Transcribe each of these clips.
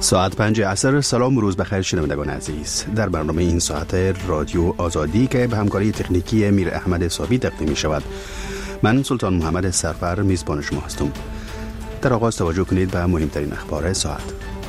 ساعت 5 عصر. سلام و روز بخیر شنوندگان عزیز. در برنامه این ساعت رادیو آزادی که به همکاری تکنیکی میر احمد صابی تقدیم می شود، من سلطان محمد سرفر میزبان شما هستم. در آغاز توجه کنید به مهمترین اخبار ساعت.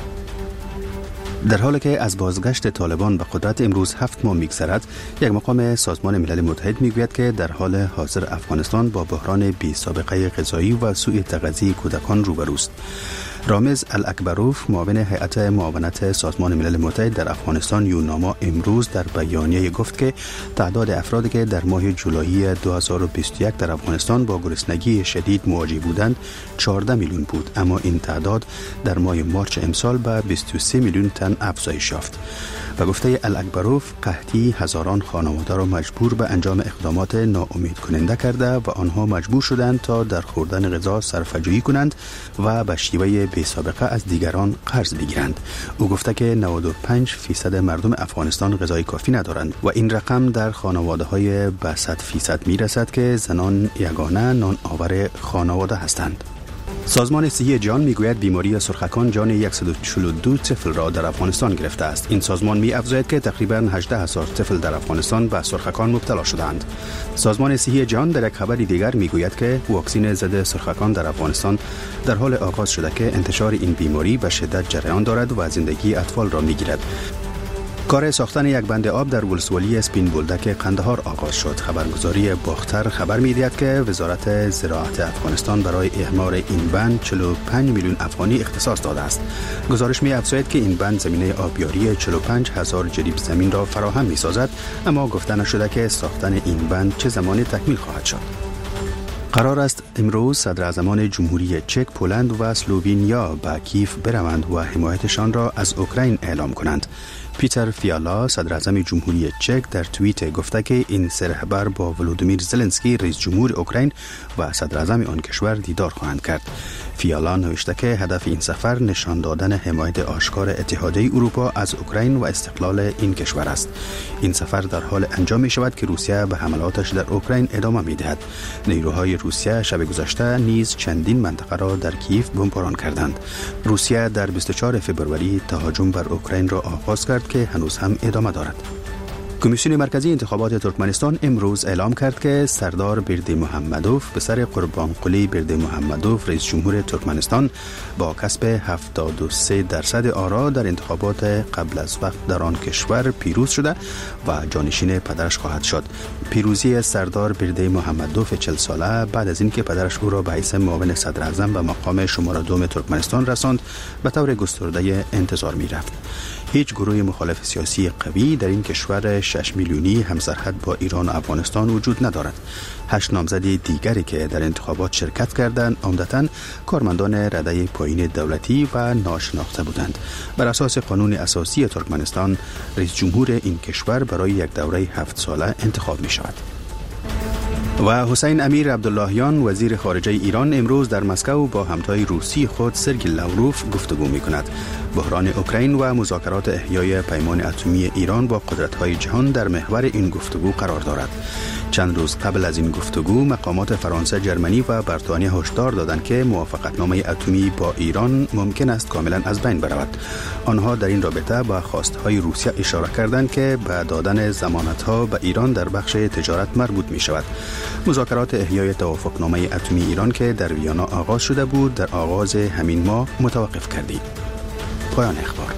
در حالی که از بازگشت طالبان به قدرت امروز 7 ماه می‌گذرد، یک مقام سازمان ملل متحد میگوید که در حال حاضر افغانستان با بحران بی سابقه غذایی و سوء تغذیه کودکان روبروست. رامز الاکبروف، معاون هیئت معاونت سازمان ملل متحد در افغانستان یوناما، امروز در بیانیه گفت که تعداد افرادی که در ماه جولای 2021 در افغانستان با گرسنگی شدید مواجه بودند 14 میلیون بود، اما این تعداد در ماه مارچ امسال به 23 میلیون تن افزایش یافت. و گفته الاکبروف، قحطی هزاران خانواده را مجبور به انجام اقدامات ناامید کننده کرده و آنها مجبور شدند تا در خوردن غذا صرفه‌جویی کنند و به شیوه بی سابقه از دیگران قرض بگیرند. او گفته که 95% مردم افغانستان غذای کافی ندارند و این رقم در خانواده‌های به 100% میرسد که زنان یگانه نان آور خانواده هستند. سازمان صحی جهان میگوید بیماری سرخکان جان 142 طفل را در افغانستان گرفته است. این سازمان می‌افزاید که تقریباً 18,000 طفل در افغانستان به سرخکان مبتلا شدند. سازمان صحی جهان در یک خبر دیگر میگوید که واکسن ضد سرخکان در افغانستان در حال آغاز شده که انتشار این بیماری به شدت جریان دارد و زندگی اطفال را میگیرد. کار ساختن یک بند آب در ولسوالی اسپین بولدک قندهار آغاز شد. خبرگزاری باختر خبر می‌دهد که وزارت زراعت افغانستان برای اعمار این بند 45 میلیون افغانی اختصاص داده است. گزارش می‌افزاید که این بند زمینه آبیاری 45,000 جریب زمین را فراهم می‌سازد، اما گفته نشده که ساختن این بند چه زمانی تکمیل خواهد شد. قرار است امروز صدراعظمان جمهوری چک، پولند و اسلوونیا به کیف بروند و حمایتشان را از اوکراین اعلام کنند. پیتر فیالا، صدراعظم جمهوری چک، در توییت گفته که این سه رهبر با ولودیمیر زلنسکی، رئیس جمهور اوکراین و صدراعظم آن کشور دیدار خواهند کرد. فیالا نوشته که هدف این سفر نشان دادن حمایت آشکار اتحادیه اروپا از اوکراین و استقلال این کشور است. این سفر در حال انجام می شود که روسیه به حملاتش در اوکراین ادامه می دهد. نیروهای روسیه شب گذشته نیز چندین منطقه را در کیف بمباران کردند. روسیه در 24 فوریه تهاجم بر اوکراین را آغاز کرد که هنوز هم ادامه دارد. کمیسیون مرکزی انتخابات ترکمنستان امروز اعلام کرد که سردار بردیمحمدوف پسر قربانقلی بردیمحمدوف، رئیس جمهور ترکمنستان، با کسب 73% آرا در انتخابات قبل از وقت در آن کشور پیروز شده و جانشین پدرش خواهد شد. پیروزی سردار بردیمحمدوف 40 ساله بعد از اینکه پدرش او را به حیث معاون صدر اعظم و مقام شماره 2 ترکمنستان رساند، به طور گسترده انتظار می رفت. هیچ گروه مخالف سیاسی قوی در این کشور 6 میلیونی همسرحد با ایران و افغانستان وجود ندارد. 8 نامزد دیگری که در انتخابات شرکت کردند عمدتاً کارمندان رده پایین دولتی و ناشناخته بودند. بر اساس قانون اساسی ترکمنستان، رئیس جمهور این کشور برای یک دوره 7 ساله انتخاب می شود. و حسین امیر عبداللهیان، وزیر خارجه ایران، امروز در مسکو با همتای روسی خود سرگئی لاوروف گفتگو می کند. بحران اوکراین و مذاکرات احیای پیمان اتمی ایران با قدرت‌های جهان در محور این گفتگو قرار دارد. چند روز قبل از این گفتگو مقامات فرانسه، جرمنی و بریتانیا هشدار دادند که موافقتنامه اتمی با ایران ممکن است کاملا از بین برود. آنها در این رابطه به خواستهای روسیه اشاره کردند که به دادن ضمانت‌ها به ایران در بخش تجارت مربوط می شود. مذاکرات احیای توافقنامه اتمی ایران که در ویانا آغاز شده بود، در آغاز همین ماه متوقف کردید. پایان اخبار.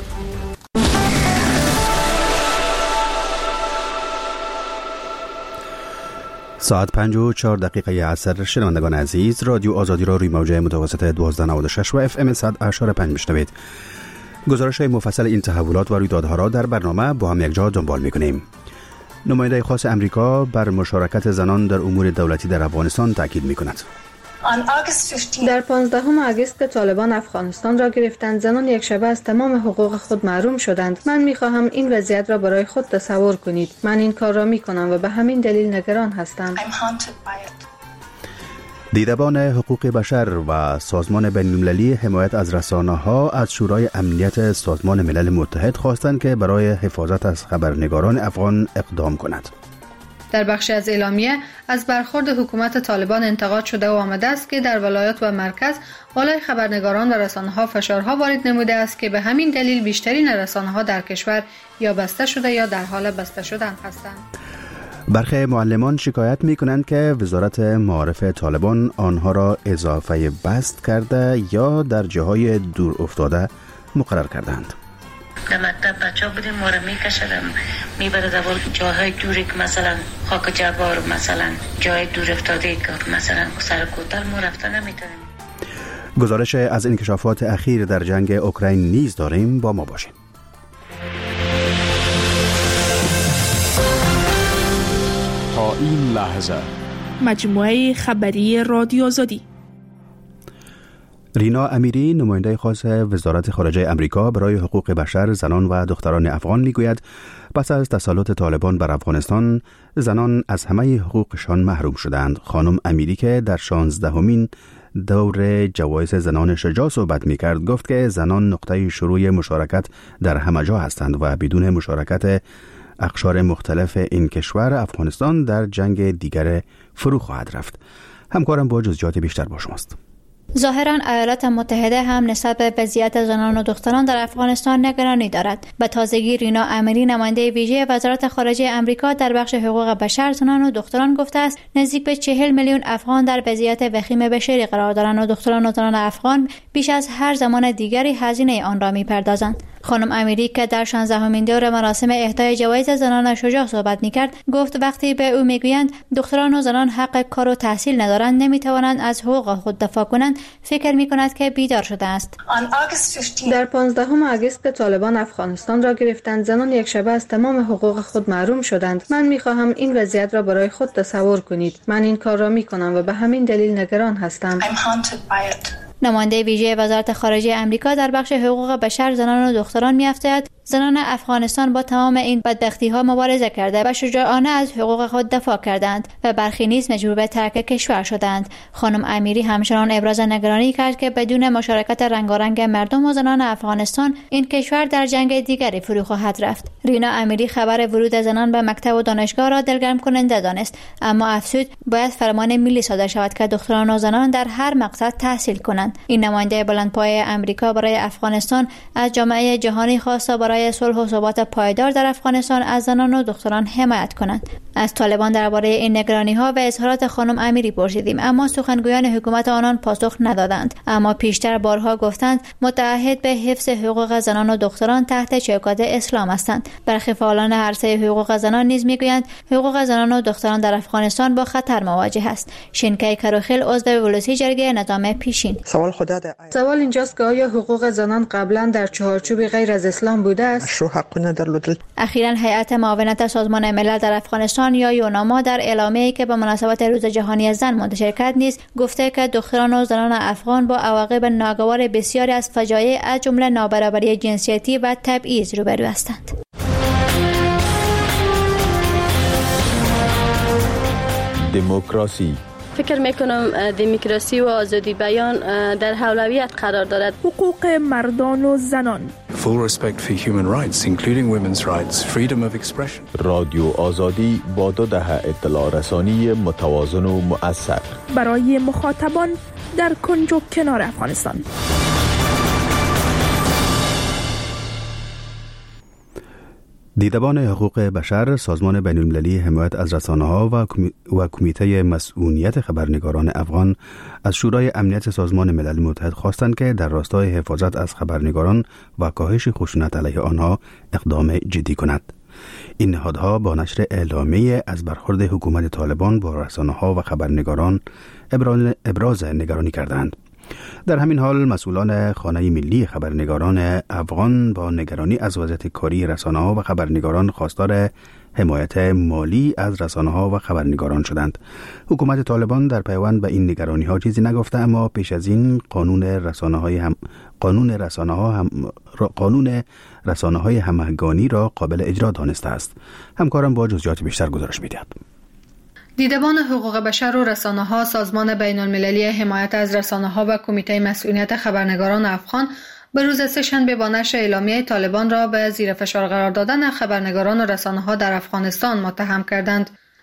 ساعت 5:04 عصر. شنوندگان عزیز، رادیو آزادی را روی موج متوسط 1296 و FM 100.5 میشنوید. گزارش‌های مفصل این تحولات و رویدادها را در برنامه با هم یک جا دنبال می‌کنیم. نماینده خاص امریکا بر مشارکت زنان در امور دولتی در افغانستان تاکید می‌کند. در 15 آگوست که طالبان افغانستان را گرفتند، زنان یک شبه از تمام حقوق خود محروم شدند. من می‌خواهم این وضعیت را برای خود تصور کنید. من این کار را می‌کنم و به همین دلیل نگران هستم. دیدبان حقوق بشر و سازمان بین‌المللی حمایت از رسانه‌ها از شورای امنیت سازمان ملل متحد خواستند که برای حفاظت از خبرنگاران افغان اقدام کند. در بخشی از اعلامیه از برخورد حکومت طالبان انتقاد شده و آمده است که در ولایات و مرکز بالای خبرنگاران و رسانه‌ها فشارها وارد نموده است که به همین دلیل بیشترین رسانه‌ها در کشور یا بسته شده یا در حال بسته شدن هستند. برخی معلمان شکایت می‌کنند که وزارت معارف طالبان آنها را اضافه بست کرده یا در جاهای دور افتاده مقرر کردند. در مکتب بچه ها بودیم ما را میکشدم میبره در جاهای دوری که مثلا خاک جبار، مثلا جای دور افتاده که مثلا سر کوتل ما رفته نمیتونیم. گزارش از انکشافات اخیر در جنگ اوکراین نیز داریم، با ما باشید. تا این لحظه مجموعه خبری رادیو آزادی. رینا امیری، نماینده خاص وزارت خارجه امریکا برای حقوق بشر، زنان و دختران افغان میگوید پس از تسلط طالبان بر افغانستان زنان از همه حقوقشان محروم شدند. خانم امیری که در 16مین دور جوایز زنان شجاع صحبت میکرد گفت که زنان نقطه شروع مشارکت در همه جا هستند و بدون مشارکت اقشار مختلف این کشور افغانستان در جنگ دیگر فرو خواهد رفت. همکارم با جزئیات بیشتر با شماست. ظاهراً ایالات متحده هم نسبت به وضعیت زنان و دختران در افغانستان نگرانی دارد. به تازگی رینا امیری، نماینده ویژه وزارت خارجه امریکا در بخش حقوق بشر، زنان و دختران گفته است نزدیک به 40 میلیون افغان در وضعیت وخیم بشری قرار دارند و دختران و زنان افغان بیش از هر زمان دیگری هزینه آن را می‌پردازند. خانم امیری که در 16مین دور مراسم اهدای جوایز زنان شجاع صحبت می‌کرد گفت وقتی به او میگویند دختران و زنان حق کار و تحصیل ندارند، نمی‌توانند از حقوق خود دفاع کنند، فکر می‌کند که بیدار شده است. در 15 آگوست که طالبان افغانستان را گرفتند، زنان یک شبه از تمام حقوق خود محروم شدند. من می‌خواهم این وضعیت را برای خود تصور کنید. من این کار را می‌کنم و به همین دلیل نگران هستم. نماینده ویژه وزارت خارجه امریکا در بخش حقوق بشر، زنان و دختران می‌افزاید زنان افغانستان با تمام این بدبختی‌ها مبارزه کرده و شجاعانه از حقوق خود دفاع کردند و برخی نیز مجبور به ترک کشور شدند. خانم امیری همچنان ابراز نگرانی کرد که بدون مشارکت رنگارنگ مردم و زنان افغانستان این کشور در جنگ دیگری فرو خواهد رفت. رینا امیری خبر ورود زنان به مکتب و دانشگاه را دلگرم کننده دانست، اما افزود باید فرمان ملی صادر شود که دختران و زنان در هر مقصد تحصیل کنند. این نماینده بلندپایه امریکا برای افغانستان از جامعه جهانی خواست برای صلح و ثبات پایدار در افغانستان از زنان و دختران حمایت کنند. از طالبان درباره این نگرانی‌ها و اظهارات خانم امیری پرسیدیم، اما سخنگویان حکومت آنان پاسخ ندادند. اما پیشتر بارها گفتند متعهد به حفظ حقوق زنان و دختران تحت چوکات اسلام هستند. برخی فعالان عرصه حقوق زنان نیز میگویند حقوق زنان و دختران در افغانستان با خطر مواجه است. شینکای کروخیل، عضو ولسی جرگه نظام پیشین: سوال اینجاست که آیا حقوق زنان قبلا در چهارچوب غیر از اسلام بوده است؟ اخیراً هیئت معاونت سازمان ملل در افغانستان یا یوناما در اعلامیه‌ای که به مناسبت روز جهانی زن منتشر کرد نیز گفته که دختران و زنان افغان با عواقب ناگوار بسیاری از فجایع از جمله نابرابری جنسیتی و تبعیض روبرو هستند. دموکراسی. فکر میکنم دموکراسی و آزادی بیان در اولویت قرار دارد. حقوق مردان و زنان. Full respect for human rights, including women's rights, freedom of expression. رادیو آزادی با 2 دهه اطلاع رسانی متوازن و مؤثر برای مخاطبان در کنج و کنار افغانستان. دیدبان حقوق بشر، سازمان بین المللی حمایت از رسانه‌ها و کمیته مسئولیت خبرنگاران افغان از شورای امنیت سازمان ملل متحد خواستند که در راستای حفاظت از خبرنگاران و کاهش خشونت علیه آنها اقدام جدی کند. این نهادها با نشر اعلامیه از برخورد حکومت طالبان با رسانه‌ها و خبرنگاران ابراز نگرانی کردند. در همین حال مسئولان خانه ملی خبرنگاران افغان با نگرانی از وضعیت کاری رسانه‌ها و خبرنگاران خواستار حمایت مالی از رسانه‌ها و خبرنگاران شدند. حکومت طالبان در پیوند به این نگرانی‌ها چیزی نگفته، اما پیش از این قانون رسانه‌های همگانی را قابل اجرا دانسته است. همکارم با جزئیات بیشتر گزارش می‌دهد. دیدبان حقوق بشر و رسانه‌ها، سازمان بین المللی حمایت از رسانه‌ها و کمیته مسئولیت خبرنگاران افغان به روز سه‌شنبه با نشر اعلامیه طالبان را به زیر فشار قرار دادن خبرنگاران و رسانه‌ها در افغانستان متهم کردند.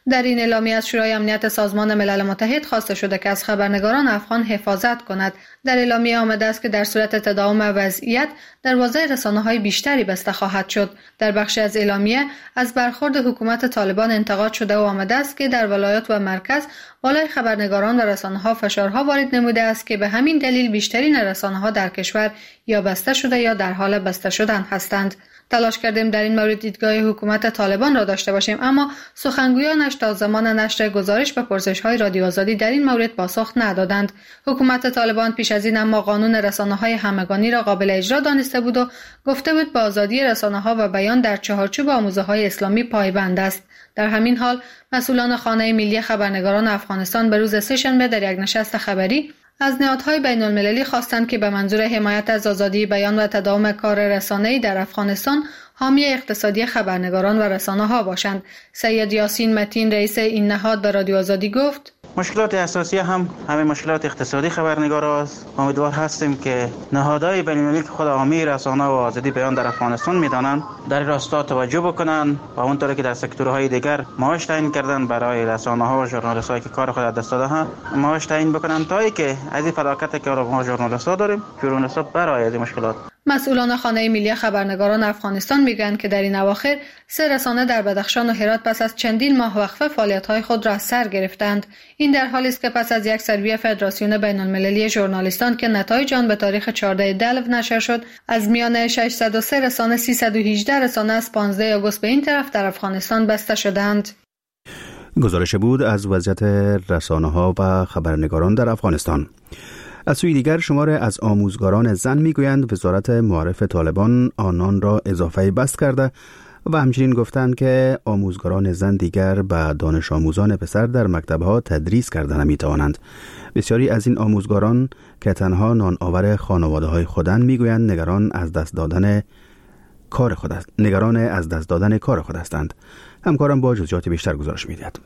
در این اعلامیه از شورای امنیت سازمان ملل متحد خواسته شده که از خبرنگاران افغان حفاظت کند. در اعلامیه آمده است که در صورت تداوم وضعیت دروازه رسانه‌های بیشتری بسته خواهد شد. در بخشی از اعلامیه از برخورد حکومت طالبان انتقاد شده و آمده است که در ولایات و مرکز بالای خبرنگاران و رسانه‌ها فشارها وارد نموده است که به همین دلیل بیشترین رسانه‌ها در کشور یا بسته شده یا در حال بسته شدن هستند. تلاش کردیم در این مورد دیدگاه حکومت طالبان را داشته باشیم، اما سخنگویانش تا زمان نشر گزارش به پرسش‌های رادیو آزادی در این مورد پاسخ ندادند. حکومت طالبان پیش از این اما قانون رسانه‌های همگانی را قابل اجرا دانسته بود و گفته بود به آزادی رسانه‌ها و بیان در چهارچوب آموزه‌های اسلامی پایبند است. در همین حال مسئولان خانه ملی خبرنگاران افغانستان به روز سه‌شنبه در یک نشست خبری از نهادهای بین‌المللی خواستند که به منظور حمایت از آزادی بیان و تداوم کار رسانه‌ای در افغانستان حامی اقتصادی خبرنگاران و رسانه‌ها باشند. سید یاسین متین رئیس این نهاد به رادیو آزادی گفت: مشکلات اساسی هم همین مشکلات اقتصادی خبرنگاران است. امیدوار هستیم که نهادهای بین‌المللی که خود حامی رسانه و آزادی بیان در افغانستان میدانند در راستا توجه بکنند و اونطوری که در سکتورهای دیگر معاش تعیین کردن برای رسانه‌ها و ژورنالیست‌هایی که کار خود از دست داده‌اند معاش تعیین بکنند تا اینکه از این فلاکتی که ما ژورنالیست‌ها داریم ژورنالیست‌ها برای از این مشکلات. مسئولان خانه ملی خبرنگاران افغانستان میگویند که در این اواخر 3 رسانه در بدخشان و هرات پس از چندین ماه وقفه فعالیت‌های خود را از سر گرفتند. این در حالی است که پس از یک سروی فدراسیون بین‌المللی ژورنالیستان که نتایج آن به تاریخ 14 دلو نشر شد، از میان 603 رسانه 318 رسانه از 15 آگوست به این طرف در افغانستان بسته شدند. گزارش بود از وضعیت رسانه‌ها و خبرنگاران در افغانستان. از سوی دیگر شماره از آموزگاران زن میگویند وزارت معارف طالبان آنان را اضافه بست کرده و همچنین گفتند که آموزگاران زن دیگر به دانش آموزان پسر در مکتبها تدریس کردن نمیتوانند. بسیاری از این آموزگاران که تنها نان آور خانواده های خودند میگویند نگران از دست دادن کار خود هستند. همکارم با جزئیات بیشتر گزارش میدهد.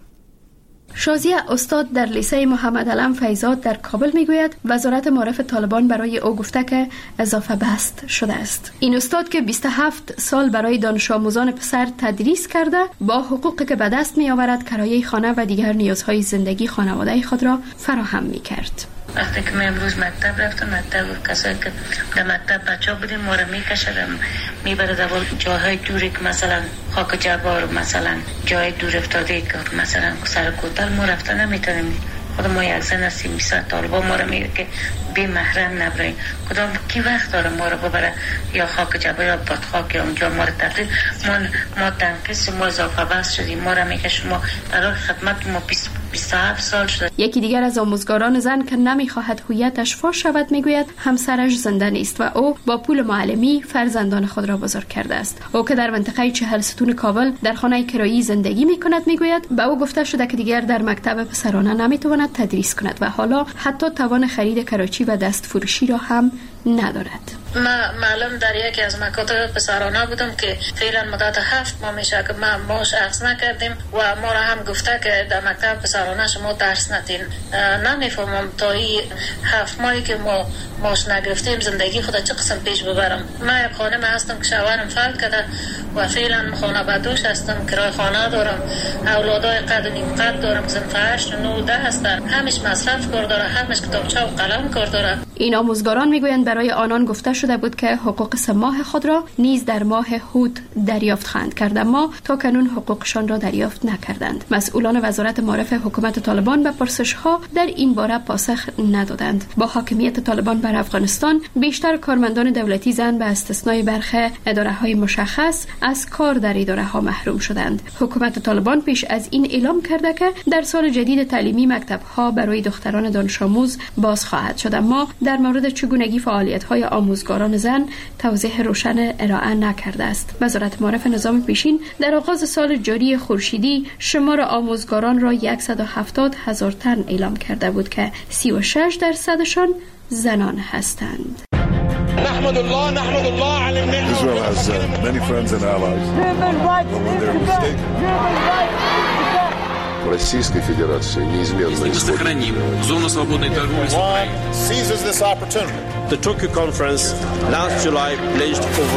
شازیه استاد در لیسه محمد علم فیضات در کابل میگوید وزارت معارف طالبان برای او گفته که اضافه بست شده است. این استاد که 27 سال برای دانش آموزان پسر تدریس کرده با حقوقی که به دست می آورد کرایه خانه و دیگر نیازهای زندگی خانواده خود را فراهم می کرد. وقتی که من امروز مکتب رفتم، مکتب کسایی که در مکتب بچه ها بودیم ما را میکشدم میبرد جاهای دوری که مثلا خاک جبار، مثلا جای دور افتاده که مثلا سر کوتل ما رفتن نمیتونیم. خود ما یک زن هستیم 20 طالبان ما را میگه که بی محرم نبرین، کدام کی وقت داره ما را ببره یا خاک جبار یا بدخاک یا اونجا ما را تقریب ما تنقیص ما اضافه بس شدیم. ما را میگه شما برای خدمت ما 27 سال شده. یکی دیگر از آموزگاران زن که نمیخواهد هویتش فاش شود میگوید همسرش زنده نیست و او با پول معلمی فرزندان خود را بزرگ کرده است. او که در منطقه 40 ستون کابل در خانه کرایی زندگی میکند میگوید به او گفته شده که دیگر در مکتب پسرانه نمیتواند تدریس کند و حالا حتی توان خرید کراچی و دست فروشی را هم ندارد. ما معلم در یکی از مکاتب پسرانه بودم که فعلا مدت 7 ماه میشه که ما ماش اخذ نکردیم و ما را هم گفته که در مکتب پسرانه شما درس ندین. نمیفهمم تا این 7 ماهی که ما ماش نگرفتیم زندگی خود چه قسم پیش ببرم. ما یک خانم هستم که شوهرم فوت کرده و فعلا خانه بدوش هستم، کرای خانه دارم، اولادای قد و نیم قد دارم، زن 8 و 9 هستن، همش مصرف کار داره، همش کتابچه و قلم کار داره. این آموزگاران میگویند برای آنان گفته شده بود که حقوق 3 ماه خود را نیز در ماه هوت دریافت خواهند کرد، اما تا کنون حقوقشان را دریافت نکردند. مسئولان وزارت معارف حکومت طالبان به پرسش‌ها در این باره پاسخ ندادند. با حاکمیت طالبان بر افغانستان بیشتر کارمندان دولتی زن به استثنای برخی اداره‌های مشخص از کار در اداره‌ها محروم شدند. حکومت طالبان پیش از این اعلام کرده که در سال جدید تعلیمی مکتب‌ها برای دختران دانش آموز باز خواهد شد، اما در مورد چگونگی فعالیت‌های آموزگاران زن توضیح روشن ارائه نکرده است. وزارت معارف نظام پیشین در آغاز سال جاری خورشیدی شمار آموزگاران را 170,000 تن اعلام کرده بود که 36% زنان هستند. نحمد الله على النعمة. Israel has many friends and allies. But when they're mistaken, Российской Федерации неизменно мы сохраним зону свободной торговли с Украиной. Seizes this opportunity. The Tokyo conference last July pledged over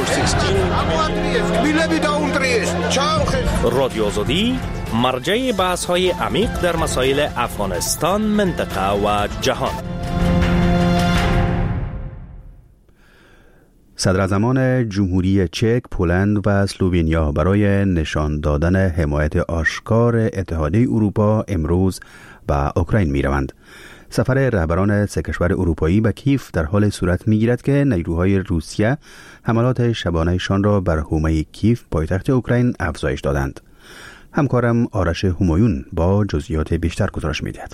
16 رادیو آزادی مرجع بحث‌های عمیق در مسائل افغانستان، منطقه و جهان. صدراعظمان جمهوری چک، پولند و اسلوونیا برای نشان دادن حمایت آشکار اتحادیه اروپا امروز به اوکراین می‌روند. سفر رهبران سه کشور اروپایی به کیف در حال صورت می‌گیرد که نیروهای روسیه حملات شبانه‌شان را بر حومه کیف پایتخت اوکراین افزایش دادند. همکارم آرش همایون با جزئیات بیشتر گزارش می‌دهد.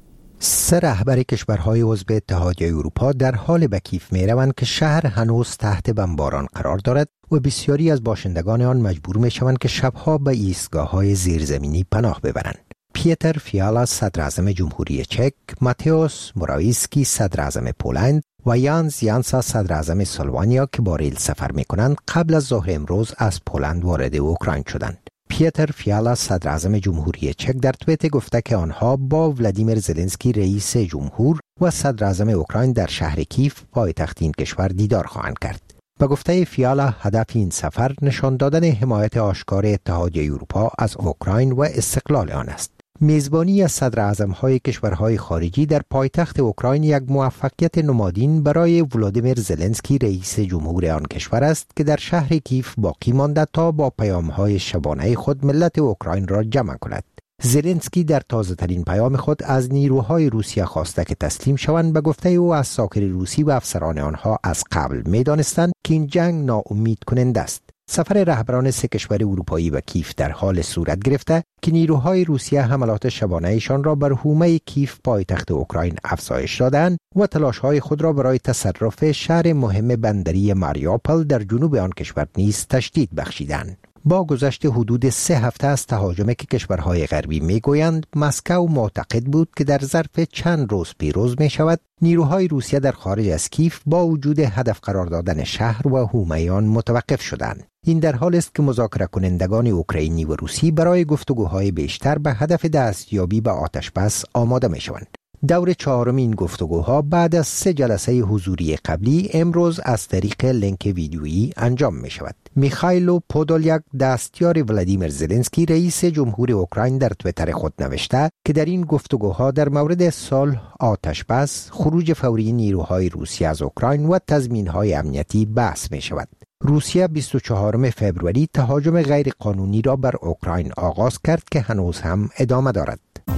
سه رهبر کشورهای عضو اتحادیه اروپا در حال به کیف می‌روند که شهر هنوز تحت بمباران قرار دارد و بسیاری از باشندگان آن مجبور می‌شوند که شبها به ایستگاه‌های زیرزمینی پناه ببرند. پیتر فیالا صدراعظم جمهوری چک، ماتئوس موراویسکی صدراعظم پولند و یانسا صدراعظم سلوانیا که با ریل سفر می‌کنند قبل از ظهر امروز از پولند وارد اوکراین شدند. پیتر فیالا صدراعظم جمهوری چک در توییت گفته که آنها با ولادیمیر زلنسکی رئیس جمهور و صدراعظم اوکراین در شهر کیف پایتخت این کشور دیدار خواهند کرد. به گفته فیالا هدف این سفر نشان دادن حمایت آشکار اتحادیه اروپا از اوکراین و استقلال آن است. میزبانی از صدراعظم‌های کشورهای خارجی در پایتخت اوکراین یک موفقیت نمادین برای ولادیمیر زلنسکی رئیس جمهور آن کشور است که در شهر کیف باقی مانده تا با پیام‌های شبانه خود ملت اوکراین را جمع کند. زلنسکی در تازه‌ترین پیام خود از نیروهای روسیه خواسته که تسلیم شوند. به گفته او اساکر روسی و افسران آنها از قبل می‌دانستند که این جنگ ناامید کننده است. سفر رهبران سه کشور اروپایی به کیف در حال صورت گرفته که نیروهای روسیه حملات شبانه‌شان را بر حومه کیف پایتخت اوکراین افزایش دادند و تلاش‌های خود را برای تصرف شهر مهم بندری ماریوپول در جنوب آن کشور نیز تشدید بخشیدند. با گذشت حدود 3 هفته از تهاجمی که کشورهای غربی میگویند مسکو معتقد بود که در ظرف چند روز پیروز می شود، نیروهای روسیه در خارج از کیف با وجود هدف قرار دادن شهر و حومه آن متوقف شدند. این در حالی است که مذاکره کنندگان اوکراینی و روسی برای گفتگوهای بیشتر به هدف دستیابی به آتشبس آماده می شوند. دور چهارم این گفتگوها بعد از 3 جلسه حضوری قبلی امروز از طریق لینک ویدیویی انجام می شود. میخائیلو پودولیاک دستیار ولادیمیر زلنسکی رئیس جمهور اوکراین در توییتر خود نوشته که در این گفتگوها در مورد صلح، آتشبس، خروج فوری نیروهای روسی از اوکراین و تضمین‌های امنیتی بحث می شود. روسیه 24 فوریه تهاجم غیر قانونی را بر اوکراین آغاز کرد که هنوز هم ادامه دارد.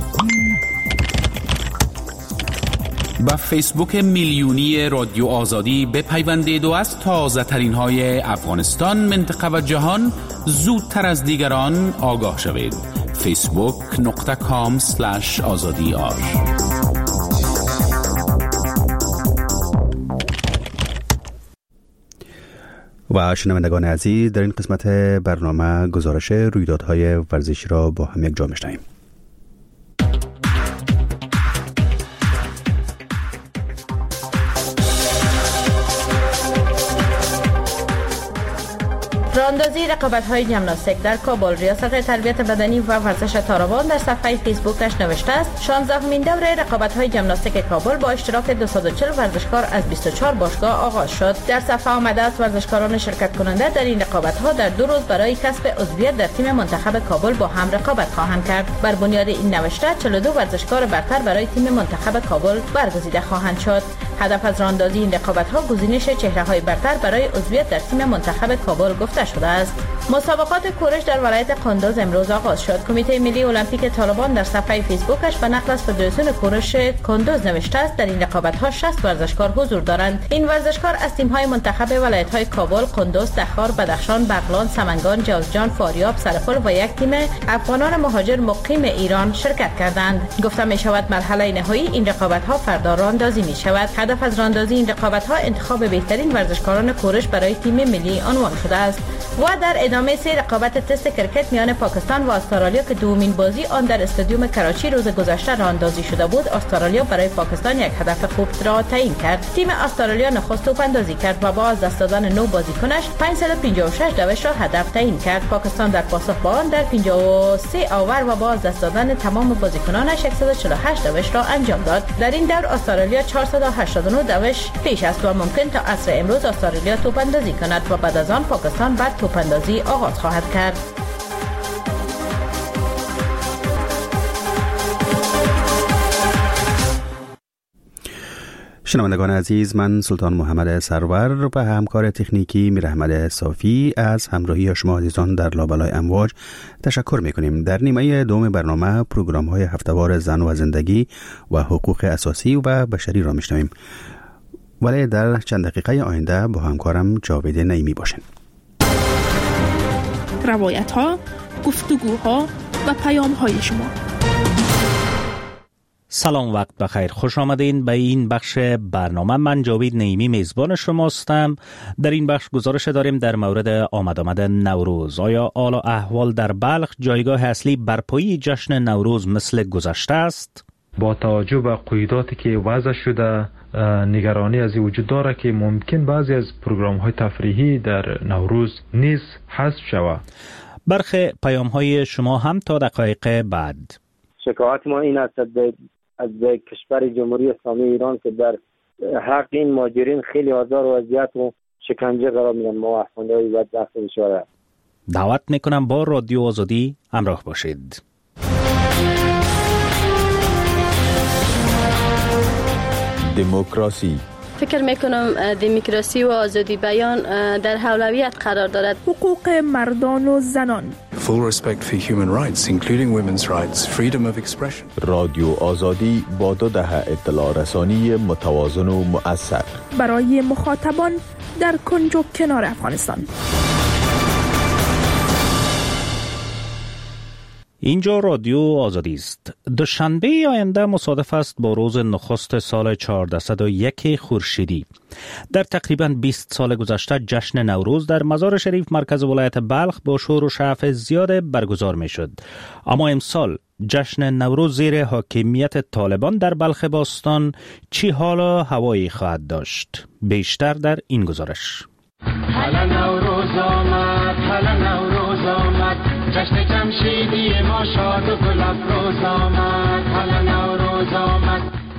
با فیسبوک میلیونی رادیو آزادی بپیوندید و از تازه ترین های افغانستان، منطقه و جهان زودتر از دیگران آگاه شوید. facebook.com/azadiar. و شنوندگان عزیز، در این قسمت برنامه گزارش رویدادهای ورزشی را با هم یک جا می‌شنویم. راهاندازی رقابت‌های ژیمناستیک در کابل. ریاست تربیت بدنی و ورزش تارابان در صفحه فیسبوکش نوشته است 16مین دوره رقابت‌های ژیمناستیک کابل با اشتراک 240 ورزشکار از 24 باشگاه آغاز شد. در صفحه آمده است ورزشکاران شرکت کننده در این رقابت‌ها در 2 روز برای کسب عضویت در تیم منتخب کابل با هم رقابت خواهند کرد. بر بنیاد این نوشته 42 ورزشکار برتر برای تیم منتخب کابل برگزیده خواهند شد. هدف از راهاندازی این رقابت‌ها گزینش چهره‌های برتر برای عضویت در تیم منتخب کابل گفته شده است. مسابقات کورش در ولایت قندوز امروز آغاز شد. کمیته ملی المپیک طالبان در صفحه فیسبوکش به نقل از فدراسیون کورش کندوز نوشته است در این رقابت‌ها 60 ورزشکار حضور دارند. این ورزشکار از تیم‌های منتخب ولایت‌های کابل، قندوز، تخار، بدخشان، بغلان، سمنگان، جوزجان، فاریاب، سرپل و یک تیم افغانان مهاجر مقیم ایران شرکت کردند. گفته می‌شود مرحله نهایی این رقابت‌ها فردا راهاندازی می‌شود. هدف از راهاندازی این رقابت‌ها انتخاب بهترین ورزشکاران کورش برای تیم ملی عنوان شده است. و در ادامه سه رقابت تست کرکت میان پاکستان و استرالیا که دومین بازی آن در استادیوم کراچی روز گذشته راه اندازی شده بود، استرالیا برای پاکستان یک هدف خوب را تعیین کرد. تیم استرالیا نخست توپ اندازی کرد و با از دست دادن 9 بازیکنش 556 دوش را هدف تعیین کرد. پاکستان در پاسخ به آن در 53 اوور و با از دست دادن تمام بازیکنانش 148 دوش را انجام داد. در این دور استرالیا 489 دوش پیش است و ممکن تا عصر امروز استرالیا توپ اندازی کند و بعد از آن پاکستان بعد توپ اندازی آغاز خواهد کرد. شنوندگان عزیز، من سلطان محمد سرور و همکار تکنیکی میر احمد صافی از همراهی شما عزیزان در لابلای امواج تشکر میکنیم. در نیمه دوم برنامه پروگرام های هفته‌وار زن و زندگی و حقوق اساسی و بشری را میشنویم، ولی در چند دقیقه آینده با همکارم جاوید نعیمی باشین. روایت ها، گفتگوها و پیام های شما. سلام، وقت بخیر، خوش آمدین به این بخش برنامه. من جاوید نعیمی میزبان شما هستم. در این بخش گزارش داریم در مورد آمد نوروز. آیا حال و احوال در بلخ جایگاه اصلی برپایی جشن نوروز مثل گذشته است؟ با توجه به قیوداتی که وضع شده، نگرانی از وجود داره که ممکن بعضی از پروگرام‌های تفریحی در نوروز نیز حذف شود. برخی پیام‌های شما هم تا دقایق بعد. شکایت ما این است از کشور جمهوری اسلامی ایران که در حق این مهاجرین خیلی آزار و اذیت و شکنجه قرار میدن. ما افغان‌های بدبخت میشوره. دعوت میکنم با رادیو آزادی همراه باشید. دموکراسی. فکر میکنم دموکراسی و آزادی بیان در اولویت قرار دارد. حقوق مردان و زنان. Full respect for human rights, including women's rights, freedom of expression. رادیو آزادی با 2 دهه اطلاع رسانی متوازن و مؤثر برای مخاطبان در کنج و کنار افغانستان. اینجا رادیو آزادی است. دوشنبه آینده مصادف است با روز نخست سال 1401 خورشیدی. در تقریباً 20 سال گذشته جشن نوروز در مزار شریف مرکز ولایت بلخ با شور و شعف زیاد برگزار می شد. اما امسال جشن نوروز زیر حاکمیت طالبان در بلخ باستان چی حال و هوایی خواهد داشت؟ بیشتر در این گزارش. حالا نوروز آمد، حالا نوروز آمد، جشن جمشیدی ما شاد و گل افروز آمد، حالا نوروز آمد.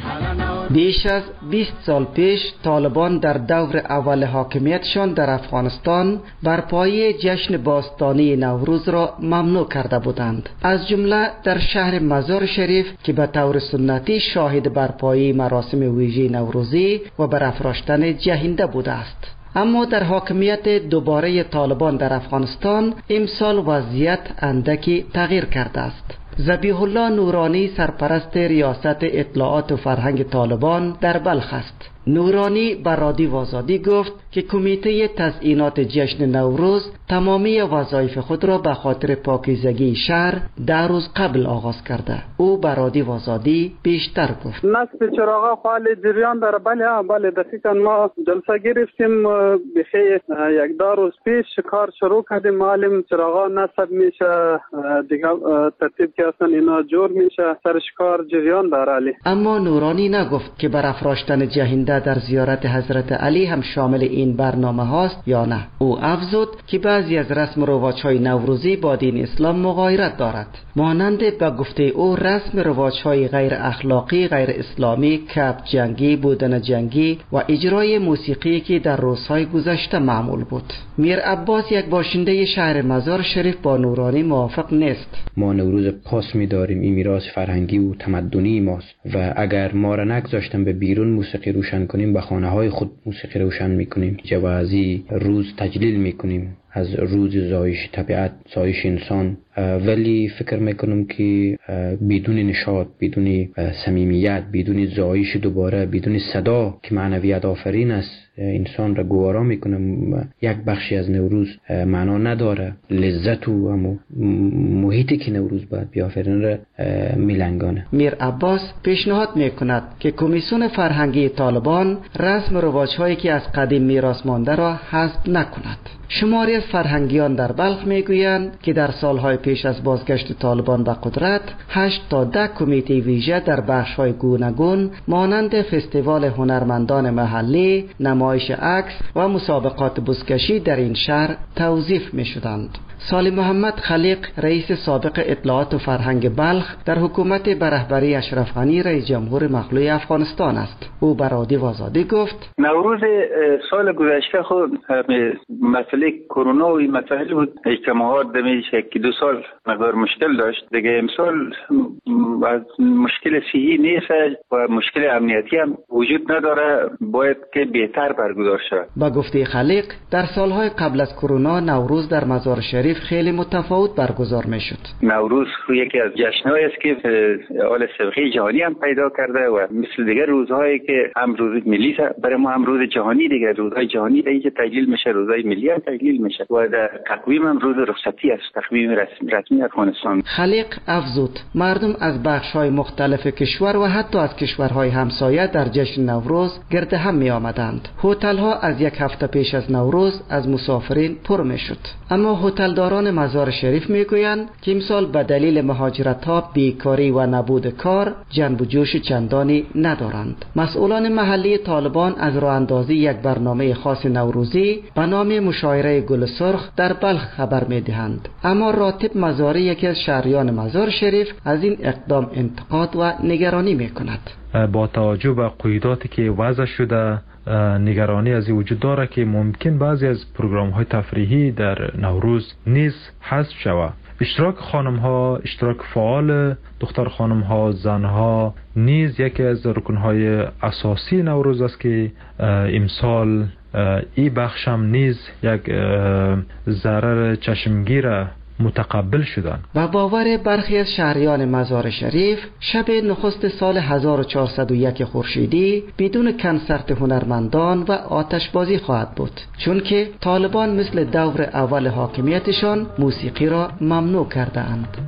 بیش از 20 سال پیش طالبان در دور اول حاکمیتشان در افغانستان برپایی جشن باستانی نوروز را ممنوع کرده بودند، از جمله در شهر مزار شریف که به طور سنتی شاهد برپایی مراسم ویژه نوروزی و برافراشتن جهنده بوده است. اما در حاکمیت دوباره طالبان در افغانستان امسال وضعیت اندکی تغییر کرده است. ذبیح الله نورانی سرپرست ریاست اطلاعات و فرهنگ طالبان در بلخ است. نورانی به رادیو آزادی گفت که کمیته تزیینات جشن نوروز تمامی وظایف خود را به خاطر پاکیزگی شهر 10 روز قبل آغاز کرده. او به رادیو آزادی بیشتر گفت. نصب چراغا فعال جریان داره. بله دقیقاً ما جلسه گرفتیم بخیر 11 روز پیش کار شروع کردیم. معلم چراغا نصب میشه دیگه ترتیب که اصلا اینا جور میشه، سرش کار جریان داره. علی اما نورانی نگفت که برافراشتن جهنده در زیارت حضرت علی هم شامل این برنامه هاست یا نه. او افزود که بعضی از رسم و رواج‌های نوروزی با دین اسلام مغایرت دارد، مانند به گفته او رسم رواج‌های غیر اخلاقی، غیر اسلامی، کپ جنگی، بودن جنگی و اجرای موسیقی که در روزهای گذشته معمول بود. میر عباس یک باشنده شهر مزار شریف با نورانی موافق نیست. ما نوروز خاص می‌داریم، این میراث فرهنگی و تمدنی ماست و اگر ما را نگذاشتن به بیرون موسیقی روشن کنیم، به خانه‌های خود موسیقی روشن می‌کنیم، جوازی روز تجلیل می‌کنیم از روز زایش طبیعت، زایش انسان. ولی فکر میکنم که بدون نشاط، بدون صمیمیت، بدون زایش دوباره، بدون صدا که معنویت آفرین است انسان را گوارا میکنم، یک بخشی از نوروز معنا نداره. لذت و هم محیطی که نوروز باید بیافرین را میلنگانه. میر عباس پیشنهاد میکند که کمیسیون فرهنگی طالبان رسم و رواج‌هایی که از قدیم میراث مانده را حذف نکند. شماری از فرهنگیان در بلخ میگویند که در سالهای پیش از بازگشت طالبان به قدرت 8 تا 10 کمیته ویژه در بخش‌های گوناگون مانند فستیوال هنرمندان محلی، نمایش عکس و مسابقات بزکشی در این شهر توظیف می‌شدند. سالی محمد خلیق رئیس سابق اطلاعات و فرهنگ بلخ در حکومت به رهبری اشرف غنی رئیس جمهور مخلوع افغانستان است. او بر رادیو آزادی گفت نوروز سال گذشته خود مسئله کرونا و مسائل بود که ما دمیشه که 2 سال مقدار مشکل داشت. دیگه امسال از مشکل صحی نیست و مشکل امنیتی هم وجود نداره، باید که بهتر برگزار شود. با گفته خلیق در سالهای قبل از کرونا نوروز در مزار شریف خیلی متفاوت برگزار می شد. نوروز یکی از جشن‌هایی است که حال سابقه جهانی هم پیدا کرده و مثل دیگر روزهایی که هم روز ملی برای ما هم روز جهانی، دیگر روزهای جهانی در اینجا تجلیل میشه، روزهای ملی هم تجلیل میشه و در تقویم هم روز رخصتی است، تقویم رسمی افغانستان. خلیق افزود مردم از بخش‌های مختلف کشور و حتی از کشورهای همسایه در جشن نوروز گرد هم می آمدند. هتل‌ها از 1 هفته پیش از نوروز از مسافرین پر می شد. اما هتلداران مزار شریف میگویند که امسال به دلیل مهاجرت‌ها، بیکاری و نبود کار جنب و جوش چندانی ندارند. مسئولان محلی طالبان از راه اندازی یک برنامه خاص نوروزی به نام مشاعره گل سرخ در بلخ خبر میدهند. اما راتب مزاری یکی از شهریان مزار شریف از این اقدام انتقاد و نگرانی میکند. با توجه به قیوداتی که وضع شده نگرانی از این وجود داره که ممکن بعضی از پروگرام های تفریحی در نوروز نیز حذف شود. اشتراک خانم ها، اشتراک فعال دختر خانم ها، زن ها نیز یکی از رکن های اساسی نوروز است که امسال این بخش هم نیز یک ضرر چشمگیر متقبل شدن. و باور برخی از شهریان مزار شریف شب نخست سال 1401 خورشیدی بدون کنسرت هنرمندان و آتشبازی خواهد بود، چون که طالبان مثل دور اول حاکمیتشان موسیقی را ممنوع کرده اند.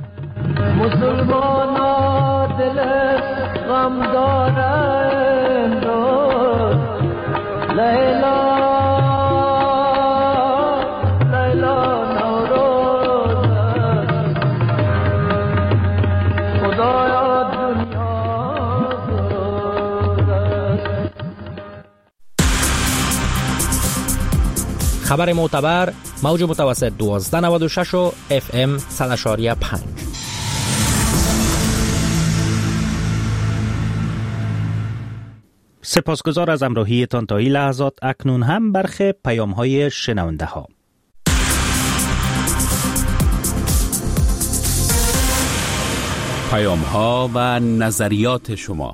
مسلمان دل غم دارند لیلا خبر معتبر موج متوسط 1296 و FM 100.5. سپاسگزار از همراهیتان تا این لحظات. اکنون هم برخی پیام‌های شنونده ها. پیام‌ها و نظریات شما.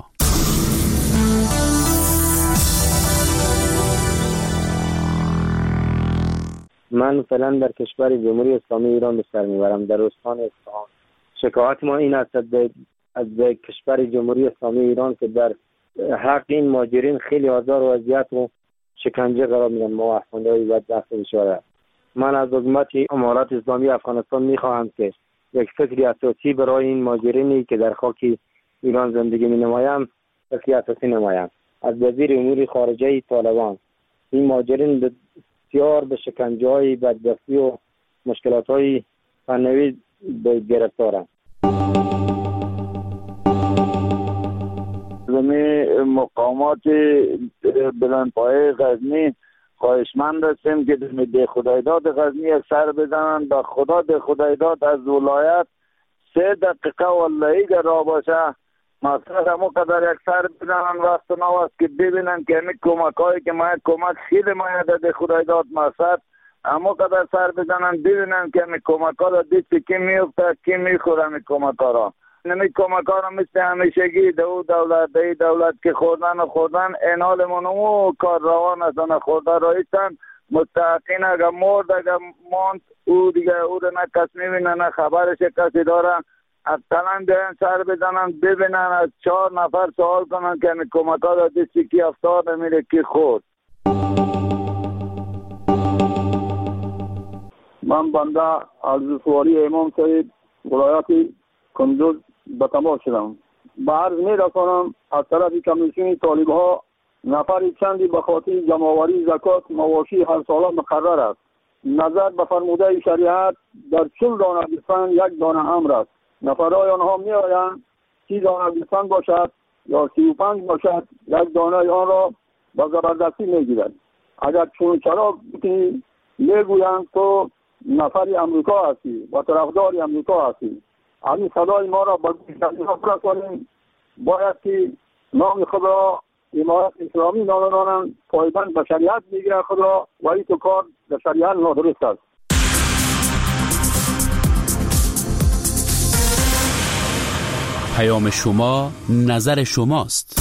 من فعلا در کشور جمهوری اسلامی ایران به سر میبرم، در استان اصفهان. شکایت ما این است از کشور جمهوری اسلامی ایران که در حق این مهاجرین خیلی آزار و اذیت و شکنجه قرار میدن. ما افغان‌های بدبخت بیچاره. من از حکومت امارات اسلامی افغانستان میخواهم که یک فکری اساسی برای این مهاجرینی که در خاک ایران زندگی می‌نمایند فکری اساسی نمایند. از وزیر امور خارجه طالبان این مهاجرین بسیار به شکنجه‌های بدبختی و مشکلات‌های فنی گرفتارند. زمین مقامات بلندپایه غزنی خواهشمند هستیم که ده خدایداد غزنی یک سر بزنن. به خدا ده خدایداد از ولایت 3 دقیقه والله که را باشه مقصد همو قدر یک سر بزنن. وقت نو است که ببینن که همین کمک هایی که ما کمک خیلی مایده ده خدایداد مقصد همو قدر سر بزنن ببینن که همین کمک ها را دیست کی میفته کی میخوره همین کمک ها را. نمی کمک ها را مثل همیشگی دولت که خوردن این حال منو کار روان است و خورده رایستن مستحقین اگر مرد اگر ماند او دیگه او را نه کس میبینه نه خبرش کسی داره. اصلا بیان سر بزنن ببینن از 4 نفر سوال کنن که همی کمک ها را دیستی کی افتاد میره کی خورد. من بنده عرضسواری امام صاحب ولایت کندوز به تماس شدم. به عرض می رسانم از طرف کمیسیون طالب ها نفر چندی به خاطر جمع‌آوری زکات مواشی هر ساله مقرر است. نظر به فرموده شریعت در 40 دانه گوسفند 1 دانه امر است. نفرای آنها می آیند 30 دانه گوسفند باشد یا 35 باشد، 1 دانه آن را با زبردستی می گیرند. اگر چون چرا میگویند تو نفری امریکا هستی و طرفدار امریکا هستی، همین صدای ما را به گوش برسانیم. باید که نام خود را امارت اسلامی نامانند، پایبند به شریعت میگیرد خود را و این تو کار به شریعت نادرست است. پیام شما، نظر شماست.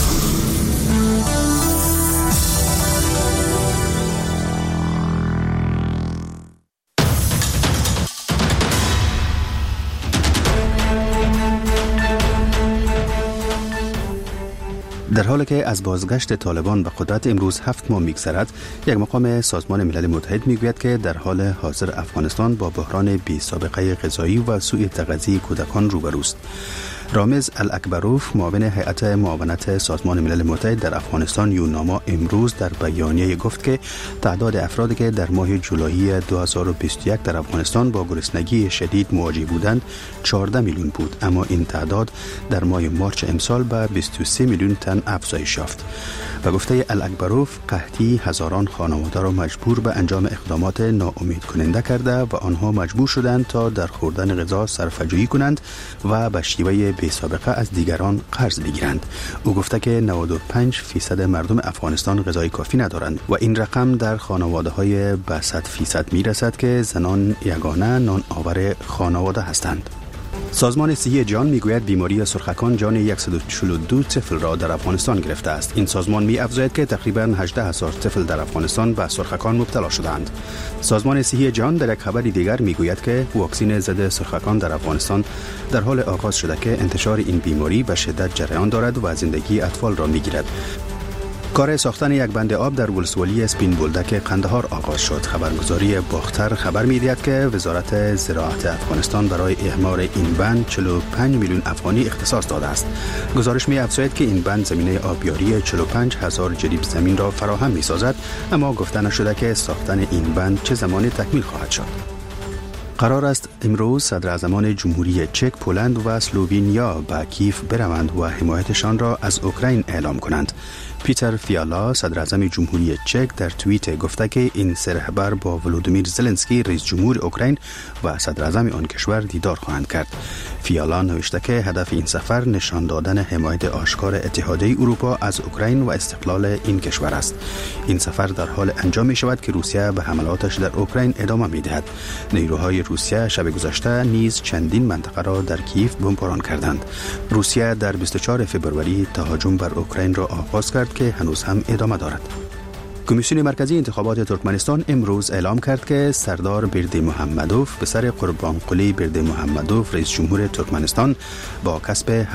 در حالی که از بازگشت طالبان به قدرت امروز 7 ماه می‌گذرد، یک مقام سازمان ملل متحد میگوید که در حال حاضر افغانستان با بحران بی سابقه غذایی و سوء تغذیه کودکان روبروست. رامز الاکبروف، معاون هیئت معاونت سازمان ملل متحد در افغانستان یوناما، امروز در بیانیه گفت که تعداد افرادی که در ماه جولای 2021 در افغانستان با گرسنگی شدید مواجه بودند 14 میلیون بود، اما این تعداد در ماه مارچ امسال به 23 میلیون تن افزایش یافت. و گفته الاکبروف، قحطی هزاران خانواده را مجبور به انجام اقدامات ناامید کننده کرده و آنها مجبور شدند تا در خوردن غذا صرفه‌جویی کنند و به شیوه بی سابقه از دیگران قرض بگیرند. او گفته که 95% مردم افغانستان غذای کافی ندارند و این رقم در خانواده‌های به 100% میرسد که زنان یگانه نان آور خانواده هستند. سازمان صحی جهان میگوید بیماری سرخکان جان 142 طفل را در افغانستان گرفته است. این سازمان می‌افزاید که تقریباً 18,000 طفل در افغانستان به سرخکان مبتلا شدند. سازمان صحی جهان در یک خبر دیگر میگوید که واکسن ضد سرخکان در افغانستان در حال آغاز شده که انتشار این بیماری به شدت جریان دارد و زندگی اطفال را میگیرد. کار ساختن یک بند آب در ولسوالی اسپین بولدک قندهار آغاز شد. خبرگزاری باختر خبر می‌دهد که وزارت زراعت افغانستان برای اعمار این بند 45 میلیون افغانی اختصاص داده است. گزارش می‌افزاید که این بند زمینه آبیاری 45,000 جریب زمین را فراهم می‌سازد، اما گفته نشده که ساختن این بند چه زمانی تکمیل خواهد شد. قرار است امروز صدر اعظمان جمهوری چک، پولند و اسلوونیا به کیف بروند و حمایتشان را از اوکراین اعلام کنند. پیتر فیالا، صدر اعظم جمهوری چک، در توییت گفته که این سه رهبر با ولودیمیر زلنسکی، رئیس جمهور اوکراین و صدر اعظم آن کشور دیدار خواهند کرد. فیالا نوشته که هدف این سفر نشان دادن حمایت آشکار اتحادیه اروپا از اوکراین و استقلال این کشور است. این سفر در حال انجام می شود که روسیه به حملاتش در اوکراین ادامه می دهد. نیروهای روسیه شب گذشته نیز چندین منطقه را در کیف بمباران کردند. روسیه در 24 فوریه تهاجم بر اوکراین را آغاز کرد که هنوز هم ادامه دارد. کمیسیون مرکزی انتخابات ترکمنستان امروز اعلام کرد که سردار بردی محمدوف پسر قربانقلی بردی محمدوف، رئیس جمهور ترکمنستان، با کسب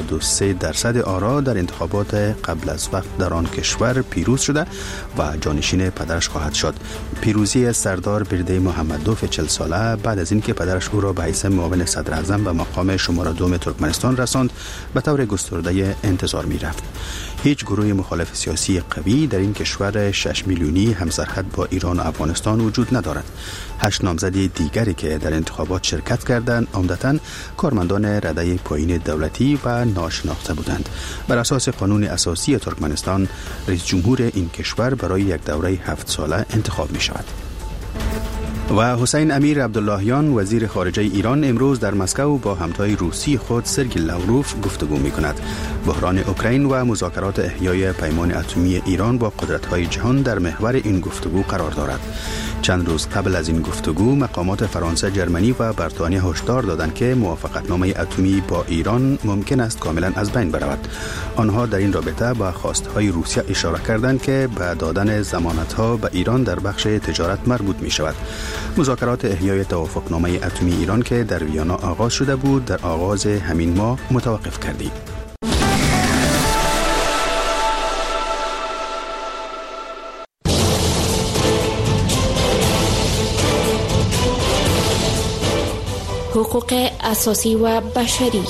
73% آرا در انتخابات قبل از وقت در آن کشور پیروز شده و جانشین پدرش خواهد شد. پیروزی سردار بردی محمدوف 40 ساله بعد از اینکه پدرش او را به حیث معاون صدر اعظم به مقام شماره 2 ترکمنستان رساند، به طور گسترده انتظار می رفت. هیچ گروه مخالف سیاسی قوی در این کشور 6 میلیونی همسرحد با ایران و افغانستان وجود ندارد. 8 نامزد دیگری که در انتخابات شرکت کردند عمدتاً کارمندان رده پایین دولتی و ناشناخته بودند. بر اساس قانون اساسی ترکمنستان، رئیس جمهور این کشور برای یک دوره 7 ساله انتخاب می شود. و حسین امیر عبداللهیان، وزیر خارجه ایران، امروز در مسکو با همتای روسی خود سرگئی لاوروف گفتگو می کند. بحران اوکراین و مذاکرات احیای پیمان اتمی ایران با قدرت‌های جهان در محور این گفتگو قرار دارد. چند روز قبل از این گفتگو مقامات فرانسه، جرمنی و بریتانیا هشدار دادند که موافقتنامه اتمی با ایران ممکن است کاملا از بین برود. آنها در این رابطه به خواستهای روسیه اشاره کردند که به دادن ضمانت‌ها به ایران در بخش تجارت مربوط می شود. مذاکرات احیای توافقنامه اتمی ایران که در ویانا آغاز شده بود، در آغاز همین ماه متوقف کردید. حقوق اساسی و بشری.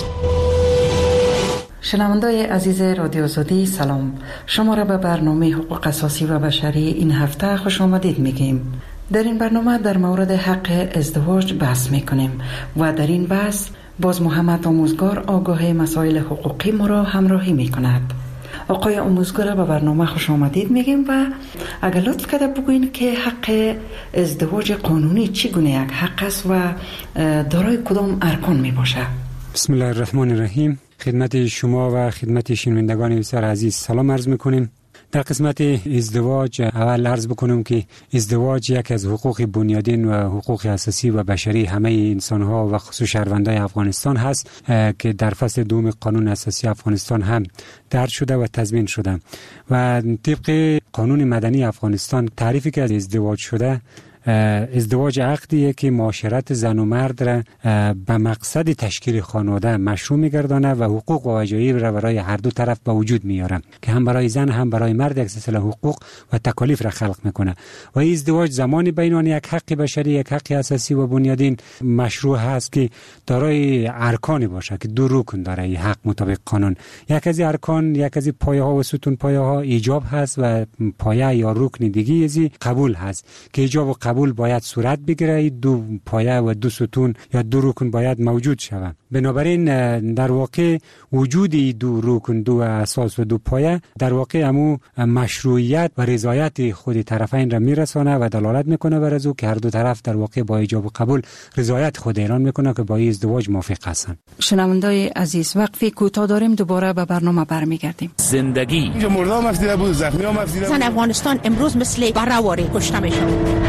شنوندای عزیز رادیو آزادی، سلام. شما را به برنامه حقوق اساسی و بشری این هفته خوش آمدید میگیم. در این برنامه در مورد حق ازدواج بحث میکنیم و در این بحث باز محمد آموزگار آگاه مسائل حقوقی ما را همراهی میکند. آقای آموزگار به برنامه خوش آمدید میگیم و اگر لطف کرده بگوین که حق ازدواج قانونی چگونه یک حق است و دارای کدام ارکان می باشه؟ بسم الله الرحمن الرحیم. خدمت شما و خدمت شنوندگان بسیار عزیز سلام عرض میکنیم. در قسمت ازدواج اول عرض بکنم که ازدواج یک از حقوق بنیادین و حقوق اساسی و بشری همه انسان‌ها و خصوص شهروندان افغانستان هست که در فصل دوم قانون اساسی افغانستان هم درج شده و تضمین شده و طبق قانون مدنی افغانستان تعریفی که از ازدواج شده، ازدواج عقدیه که معاشرت زن و مرد را به مقصد تشکیل خانواده مشروع می‌گردانه و حقوق و وظایف را برای هر دو طرف به وجود میاره که هم برای زن هم برای مرد یک سلسله حقوق و تکالیف را خلق میکنه و این ازدواج زمانی بین یک حق بشری، یک حق اساسی و بنیادین مشروع هست که دارای ارکانی باشه که دو رکن داره این حق مطابق قانون. یک از ارکان، یک از پایه‌ها و ستون پایه‌ها ایجاب هست و پایه یا رکن دیگه ازی قبول هست که ایجاب و قبول باید صورت بگیره، دو پایه و دو ستون یا دو رکن باید موجود شود. بنابراین در واقع وجود دو رکن، دو اساس و دو پایه در واقع همو مشروعیت و رضایت خود طرفین را میرسانه و دلالت میکنه بر از او که هر دو طرف در واقع با ایجاب و قبول رضایت خود اعلان میکنه که با این ازدواج موافق هستند. شنوندای عزیز وقفی کوتاه داریم، دوباره به برنامه برمیگردیم. زندگی مردم افزیده بود، زخمی هم افزیده بود. زن افغانستان امروز مثل برهواری کشته میشه.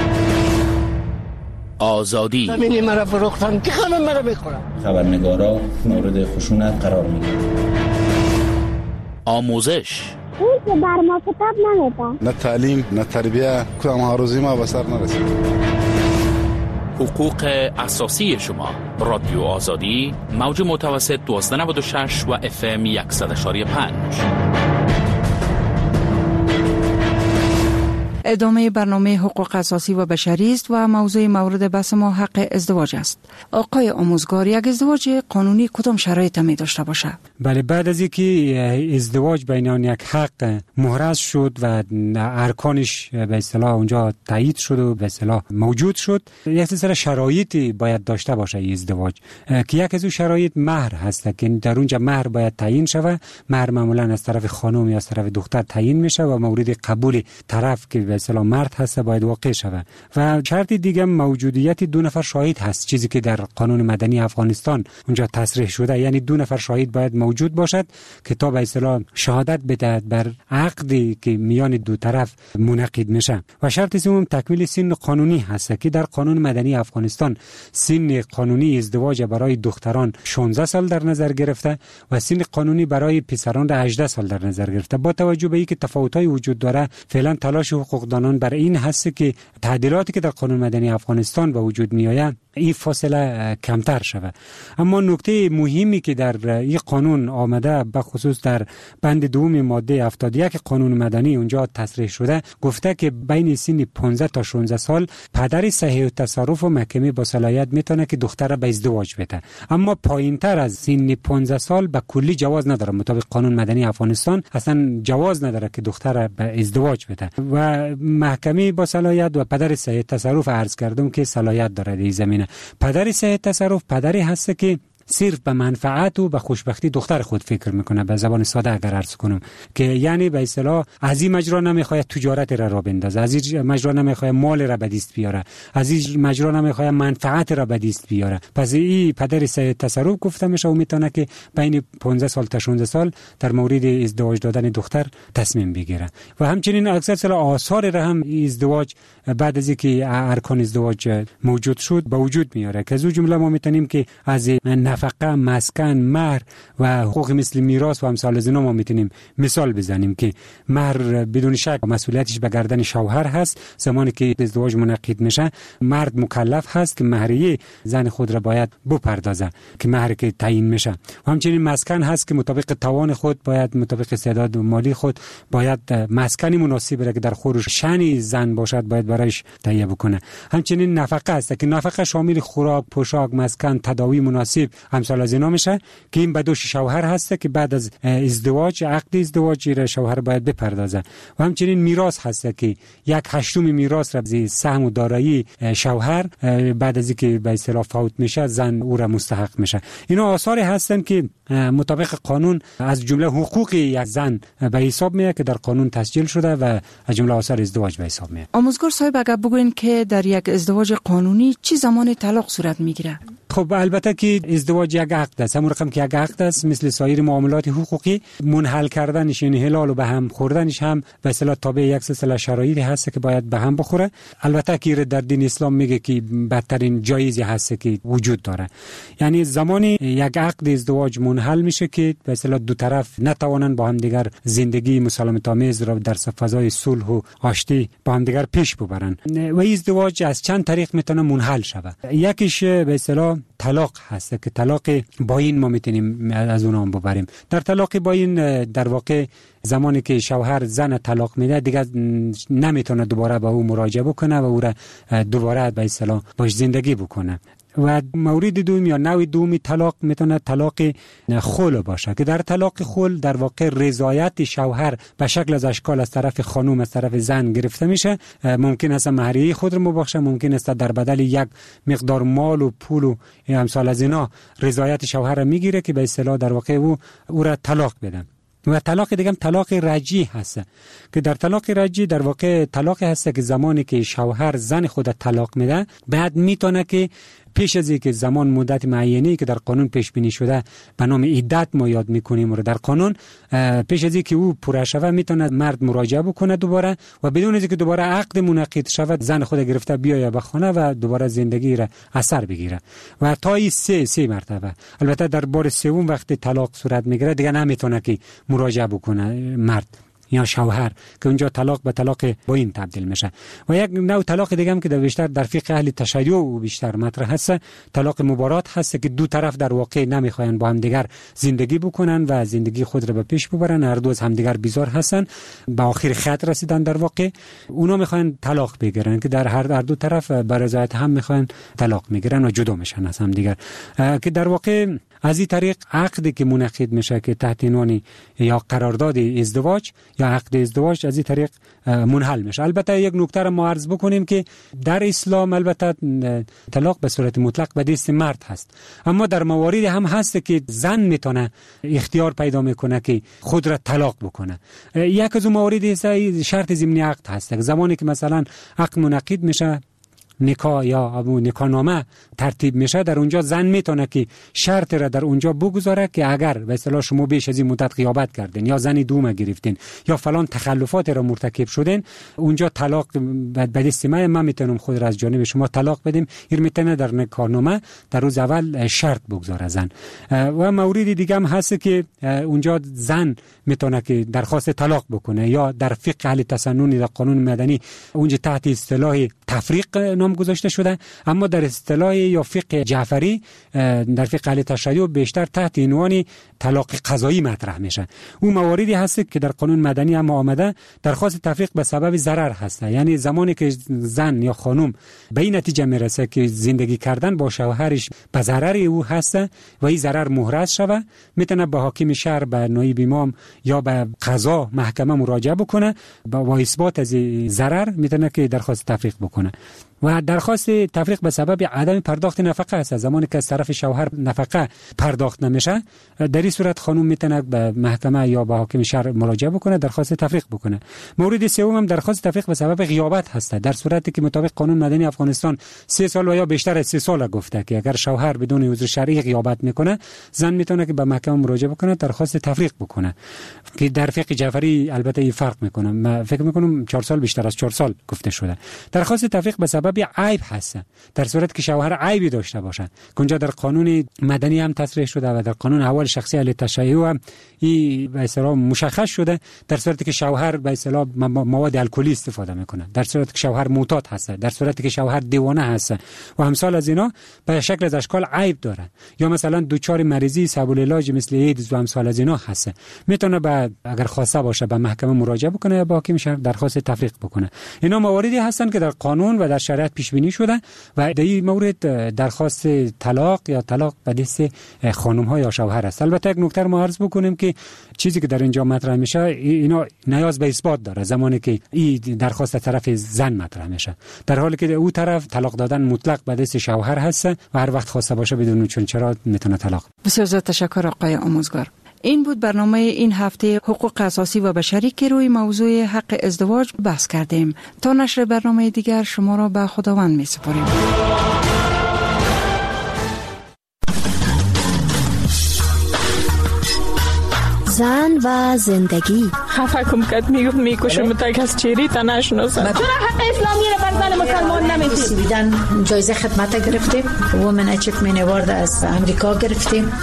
آزادی زمینی مرا فروختن که همه مرا میخورن. خبرنگارا مورد خشونت قرار میگیرن. آموزش این که بر ما کتاب نمیده، نه تعلیم نه تربیه، کدام هاروزی ما به سر نرسید. حقوق اساسی شما. رادیو آزادی، موج متوسط 1296 و FM 100.5. ادامه برنامه حقوق اساسی و بشری است و موضوع مورد بحث ما حق ازدواج است. آقای آموزگار، یک ازدواج قانونی کدام شرایط می داشته باشه؟ بله، بعد از اینکه ازدواج بین یک حق محرز شد و ارکانش به اصطلاح اونجا تایید شد و به اصطلاح موجود شد، یک سلسله شرایطی باید داشته باشه این ازدواج که یک از اون شرایط مهر هست که در اونجا مهر باید تعیین شود. مهر معمولا از طرف خانم یا از طرف دختر تعیین میشه و مورد قبول طرف که به اصطلاح مرد هست باید واقع شود. و شرط دیگه موجودیت دو نفر شاهد هست، چیزی که در قانون مدنی افغانستان اونجا تصریح شده، یعنی دو نفر شاهد باید موجود باشد که تا به اصطلاح شهادت بدهد بر عقدی که میان دو طرف منعقد میشه. و شرط سوم تکمیل سن قانونی هست که در قانون مدنی افغانستان سن قانونی ازدواج برای دختران 16 سال در نظر گرفته و سن قانونی برای پسران 18 سال در نظر گرفته. با توجه به اینکه تفاوت‌های وجود داره، فعلا تلاش حقوقدانان بر این هست که تعدیلاتی که در قانون مدنی افغانستان به وجود میآید این فاصله کمتر شود. اما نکته مهمی که در این قانون آمده، به خصوص در بند دوم ماده 71 قانون مدنی اونجا تصریح شده، گفته که بین سن 15 تا 16 سال پدر صحیح التصرف و محکمه با صلاحیت میتونه که دختر را به ازدواج بده. اما پایینتر از سن 15 سال به کلی جواز نداره. مطابق قانون مدنی افغانستان اصلا جواز نداره که دختر را به ازدواج بده و محکمه با صلاحیت و پدر صحیح التصرف عرض کردم که صلاحیت داره در زمینه. پدر صحیح التصرف پدری هست که صرف به منفعت و به خوشبختی دختر خود فکر میکنه. به زبان ساده اگر عرض کنم که یعنی به اصطلاح از این مجرا نمیخواد تجارت را بندازه، از این مجرا نمیخواد مال را به دست بیاره، از این مجرا نمیخواد منفعت را به دست بیاره. پس این پدر صحیح تصرف گفته میشه و میتونه که بین 15 سال تا 16 سال در مورد ازدواج دادن دختر تصمیم بگیره. و همچنین اکثر آثار را هم ازدواج بعد از اینکه ارکان ازدواج موجود شد به وجود میاره که از اون جمله ما میتونیم که از نفقه، مسکن، مهر و حقوق مثل میراث و امثال از اینا ما میتونیم مثال بزنیم که مهر بدون شک مسئولیتش به گردن شوهر هست. زمانی که ازدواج منعقد میشه مرد مکلف هست که مهریه زن خود را باید بپردازه که مهر که تعیین میشه. و همچنین مسکن هست که مطابق توان خود باید مطابق استعداد مالی خود باید مسکنی مناسب را که در خور شأن زن باشد باید برایش تهیه بکنه. همچنین نفقه هست که نفقه شامل خوراک، پوشاک، مسکن، تداوی مناسب امثال از اینا میشه که این به دوش شوهر هست که بعد از ازدواج، عقد ازدواج را شوهر باید بپردازه. و همچنین میراث هست که 1/8 میراث را از سهم و دارایی شوهر بعد از اینکه به اصطلاح فوت میشه زن او را مستحق میشه. اینا آثاری هستن که مطابق قانون از جمله حقوق یک زن به حساب میاد که در قانون تسجیل شده و از جمله آثار ازدواج به حساب میاد. آموزگار صاحب اگر بگوین که در یک ازدواج قانونی چه زمان طلاق صورت میگیره؟ خب البته که ازدواج یک عقد است، همون رقم که یک عقد است، مثل سایر معاملات حقوقی منحل کردنش یعنی حلال و به هم خوردنش هم به اصطلاح تابع یک سلسله شرایطی هست که باید به هم بخوره. البته که در دین اسلام میگه که بدترین جایزی هست که وجود داره، یعنی زمانی یک عقد ازدواج منحل میشه که به اصطلاح دو طرف نتوانند با هم دیگر زندگی مسالمت آمیز را در فضای صلح و آشتی با هم دیگر پیش ببرن. و ازدواج از چند طریق میتونه منحل شود. یکیش به اصطلاح طلاق هست که طلاق باین ما میتونیم از اون هم ببریم. در طلاق باین در واقع زمانی که شوهر زن طلاق میده دیگه نمیتونه دوباره با او مراجعه بکنه و او را دوباره به اصطلاح باش زندگی بکنه. و مورد دوم یا نوع دومی طلاق میتونه طلاق خلع باشه که در طلاق خلع در واقع رضایت شوهر به شکل از اشکال از طرف خانم از طرف زن گرفته میشه. ممکن است مهریه خود رو مبخشه، ممکن است در بدل یک مقدار مال و پول و امثال از اینا رضایت شوهر رو میگیره که به اصطلاح در واقع او را طلاق بده. و طلاق دیگه هم طلاق رجعی هست که در طلاق رجعی در واقع طلاق هست که زمانی که شوهر زن خود طلاق میده بعد میتونه که پیش از اینکه زمان مدت معینی که در قانون پیش بینی شده به نام عدت ما یاد میکنیم رو در قانون، پیش از اینکه او پوره شود میتونه مرد مراجعه بکنه دوباره و بدون اینکه دوباره عقد منعقد شود زن خود گرفته بیاید به خانه و دوباره زندگی را اثر بگیره و تا این سه مرتبه. البته در بار سوم وقتی طلاق صورت میگیره دیگه نمیتونه که مراجعه بکنه مرد یا شوهر که اونجا طلاق به طلاق باین تبدیل میشه. و یک نوع طلاق دیگه هم که بیشتر در فقه اهل تشیع و بیشتر مطرح هست طلاق مبارات هست که دو طرف در واقع نمیخواین با هم دیگر زندگی بکنن و زندگی خود را به پیش ببرن، هر دو از هم دیگر بیزار هستن، به آخر خط رسیدن در واقع اونا میخواین طلاق بگیرن که در هر دو طرف به رضایت هم میخواین طلاق میگیرن و جدا میشن از هم دیگر. که در واقع از این طریق عقدی که منعقد میشه که تحت عنوان یا قرارداد ازدواج یا عقد ازدواج از این طریق منحل میشه. البته یک نکته را ما عرض بکنیم که در اسلام البته طلاق به صورت مطلق به دست مرد هست، اما در مواردی هم هست که زن میتونه اختیار پیدا میکنه که خود را طلاق بکنه. یک از اون مواردی شرط ضمنی عقد هست. زمانی که مثلا عقد منعقد میشه، نکاح یا نکاح نامه ترتیب میشه، در اونجا زن میتونه که شرط را در اونجا بگذاره که اگر به اصطلاح شما بیش از این مدت غیابت کردین یا زنی دوم گرفتین یا فلان تخلفات را مرتکب شدین، اونجا طلاق به دست من میتونم خود را از جانب شما طلاق بدیم. این میتونه در نکاح نامه در روز اول شرط بگذاره زن. و مورد دیگه هم هست که اونجا زن میتونه که درخواست طلاق بکنه یا در فقه اهل تسنن در قانون مدنی اونجا تحت اصطلاح تفریق نام گذاشته شده، اما در اصطلاح یا فقه جعفری در فقه اهل تشیع بیشتر تحت عنوان طلاق قضایی مطرح میشه. اون مواردی هست که در قانون مدنی هم آمده درخواست تفریق به سبب ضرر هست، یعنی زمانی که زن یا خانم به این نتیجه میرسه که زندگی کردن با شوهرش به ضرر او هست و این ضرر محرز شوه، میتونه به حاکم شهر، به نایب امام یا به قضا محکمه مراجعه بکنه با اثبات از ضرر میتونه که درخواست تفریق بکنه. و درخواست تفریق به سبب عدم پرداخت نفقه است. زمانی که از طرف شوهر نفقه پرداخت نمیشه، در این صورت خانم میتونه به محکمه یا به حاکم شهر مراجعه بکنه، درخواست تفریق بکنه. مورد سوم هم درخواست تفریق به سبب غیابت هست، در صورتی که مطابق قانون مدنی افغانستان 3 سال و یا بیشتر از 3 سال گفته که اگر شوهر بدون عذر شرعی غیابت میکنه، زن میتونه که به محکمه مراجعه بکنه، درخواست تفریق بکنه. که در فقه جعفری البته این فرق میکنه، من فکر میکنم 4 سال بیشتر از 4 سال گفته شده. درخواست تفریق به سبب عیب هست، در صورتی که شوهر عیبی داشته باشه، که اونجا در قانون مدنی هم تصریح شده و در قانون احوال شخصی اهل تشیع هم این به اصطلاح مشخص شده، در صورتی که شوهر به اصطلاح مواد الکلی استفاده میکنه، در صورتی که شوهر معتاد هست، در صورتی که شوهر دیوانه هست و امثال از اینا به شکل از اشکال عیب داره، یا مثلا دچار مریضی سبب العلاج مثل ایدز و امثال از اینا هست، میتونه اگر خواسته باشه به محکمه مراجعه بکنه یا با حاکم شهر درخواست تفریق بکنه. اینا مواردی هستن که در قانون و در شریعت شرایط پیش بینی شده و در این مورد درخواست طلاق یا طلاق به دست خانم ها یا شوهر است. البته یک نکته ما عرض بکنیم که چیزی که در اینجا مطرح میشه اینا نیاز به اثبات داره زمانی که این درخواست طرف زن مطرح میشه، در حالی که او طرف طلاق دادن مطلق به دست شوهر هست و هر وقت خواسته باشه بدون چون چرا میتونه طلاق. بسیار زیاد تشکر آقای آموزگار. این بود برنامه این هفته حقوق اساسی و بشری که روی موضوع حق ازدواج بحث کردیم. تا نشر برنامه دیگر شما را به خداوند می سپاریم. زن و زندگی. خفه کم کد میگفت میکشم تا کس چیری تا نشناسم. چرا حق اسلامی رو بر زن مسلمان نمیدید؟ بیدن جایزه خدمت گرفتیم، وومن اچیومنت اوارد از امریکا گرفتیم.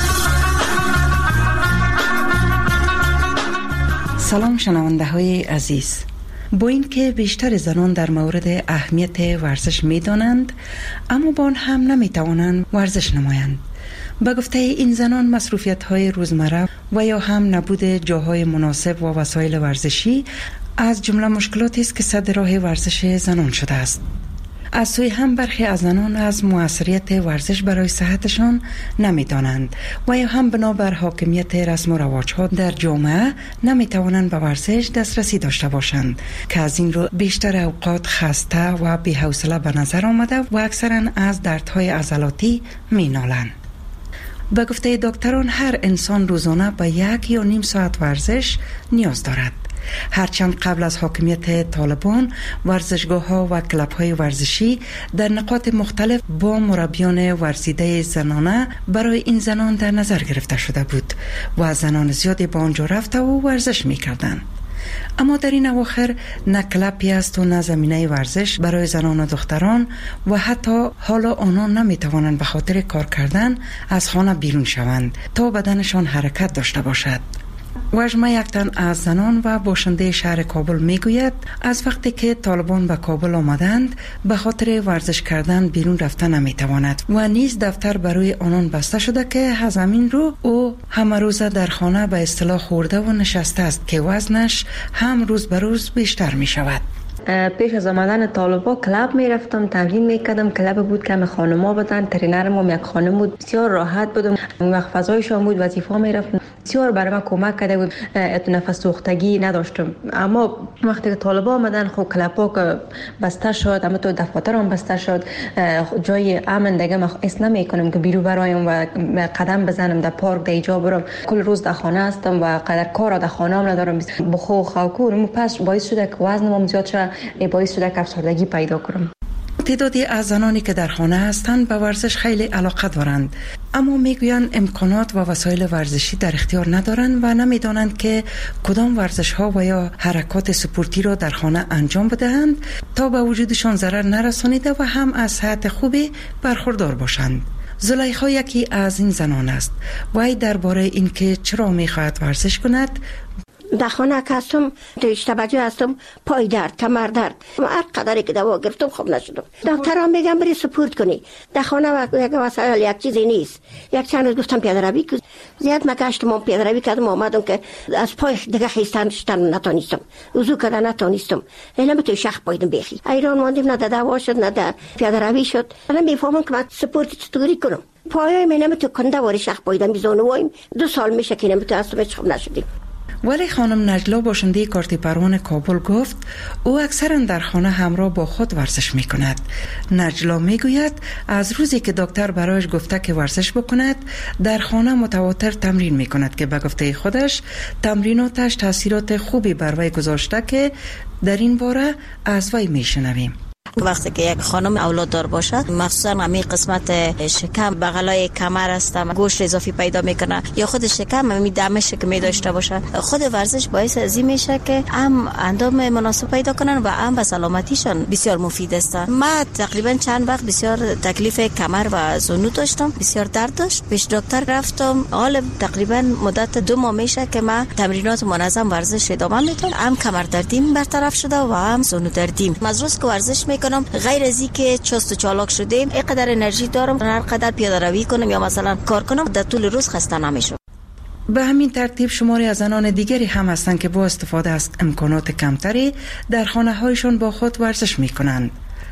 سلام شنونده های عزیز. با اینکه بیشتر زنان در مورد اهمیت ورزش میدانند، اما با آن هم نمیتوانند ورزش نمایند. به گفته این زنان مصروفیت های روزمره و یا هم نبود جاهای مناسب و وسایل ورزشی از جمله مشکلاتی است که سد راه ورزش زنان شده است. از سوی هم برخی از زنان از موثریت ورزش برای صحتشان نمیدانند و یا هم بنابر حاکمیت رسم و رواج‌ها در جامعه نمیتوانند به ورزش دسترسی داشته باشند که از این رو بیشتر اوقات خسته و بی‌حوصله به نظر آمده و اکثرا از دردهای عضلاتی مینالند. به گفته دکتران هر انسان روزانه به 1 یا نیم ساعت ورزش نیاز دارد. هرچند قبل از حاکمیت طالبان ورزشگاه‌ها و کلب‌های ورزشی در نقاط مختلف با مربیان ورزیده زنانه برای این زنان در نظر گرفته شده بود و زنان زیادی به آنجا رفته و ورزش می‌کردند. اما در این اواخر نه کلبی است و نه زمینه ورزش برای زنان و دختران و حتی حالا آنان نمی‌توانند به خاطر کار کردن از خانه بیرون شوند تا بدنشان حرکت داشته باشد. وجمه یک تن از زنان و باشنده شهر کابل میگوید از وقتی که طالبان به کابل آمدند به خاطر ورزش کردن بیرون رفتن نمیتواند و نیز دفتر برای آنان بسته شده که از همین رو او همه روزه در خانه به اصطلاح خورده و نشسته است که وزنش هم روز به روز بیشتر می شود. پیش از آمدن طالبا کلب می رفتم، تمرین می کردم. کلب بود که خانما بودن، ترینرم یک خانم بود، بسیار راحت بودم. وقت فضایشان بود، وظیفه می رفتم، بسیار برای من کمک کرده بود. نفس سوختگی نداشتم. اما وقتی که طالبا آمدن خب کلبا که بسته شد، اما تو دفاتر هم بسته شد، جای امن دیگه من اس نمی کنم که بیرون برایم و قدم بزنم در پارک در اینجا برم. کل روز در خانه هستم و قدر کار در خانه هم ندارم. بخو خوکور پس باعث شده که وزنم زیاد شد، باعث شده که افسردگی پیدا کنم. تعدادی از زنانی که در خانه هستند به ورزش خیلی علاقه دارند، اما میگویند امکانات و وسایل ورزشی در اختیار ندارند و نمیدانند که کدام ورزش ها و یا حرکات سپورتی را در خانه انجام بدهند تا به وجودشان ضرر نرسانیده و هم از صحت خوبی برخوردار باشند. زلیخا یکی از این زنان است. وی درباره اینکه چرا میخواهد ورزش کند در خانه که هستم اشتباجی هستم، پای درد، کمر درد، هر قدری که دوا گرفتم خوب نشدم. دکترها میگن بری سپورت کنی. در خانه یک وسایل یک چیزی نیست. یک چند روز گفتم پیاده روی که زیاد مگشتم، پیاده روی کردم، آمدم که از پای دیگه خیستن نتونستم، وضو کردن نتونستم. نمیتونم شخ پایدم بخی. ایران ماندیم، نه دوا شد نه پیاده روی شد. الان میفهمم که من سپورت چطوری کنم. پایای من نمیتونم کنده واری شخ پایدم بیزونه وایم. 2 سال میشه که نمیتونم اصلا خوب نشدیم. ولی خانم نجلا باشنده کارت پروان کابل گفت او اکثرا در خانه همراه با خود ورزش می کند. نجلا می گوید از روزی که دکتر برایش گفته که ورزش بکند در خانه متواتر تمرین می کند که به گفته خودش تمریناتش تاثیرات خوبی بر وی گذاشته که در این باره از وی می شنویم. وقتی که یک خانم اولاددار باشد مخصوصا همین قسمت شکم بغلای کمر است گوشت اضافی پیدا میکنه یا خود شکم همین دمش که می داشته باشه، خود ورزش باعث از این میشه که هم اندام مناسب پیدا کنن و هم به سلامتیشان بسیار مفید است. من تقریبا چند وقت بسیار تکلیف کمر و زانو داشتم، بسیار درد داشت، پیش دکتر رفتم. حالا تقریبا مدت 2 ماه میشه که من تمرینات منظم ورزش ادامه میدم، هم کمر دردیم برطرف شده و هم زانو دردیم. از روز که ورزش میکنم غیر از اینکه چست و چالاک شدیم اینقدر انرژی دارم هر قدر پیاده روی کنم یا مثلا کار کنم در طول روز خسته نمیشم. به همین ترتیب شماری از زنان دیگری هم هستند که با استفاده از امکانات کمتری در خانه هایشان با خود ورزش می کنند.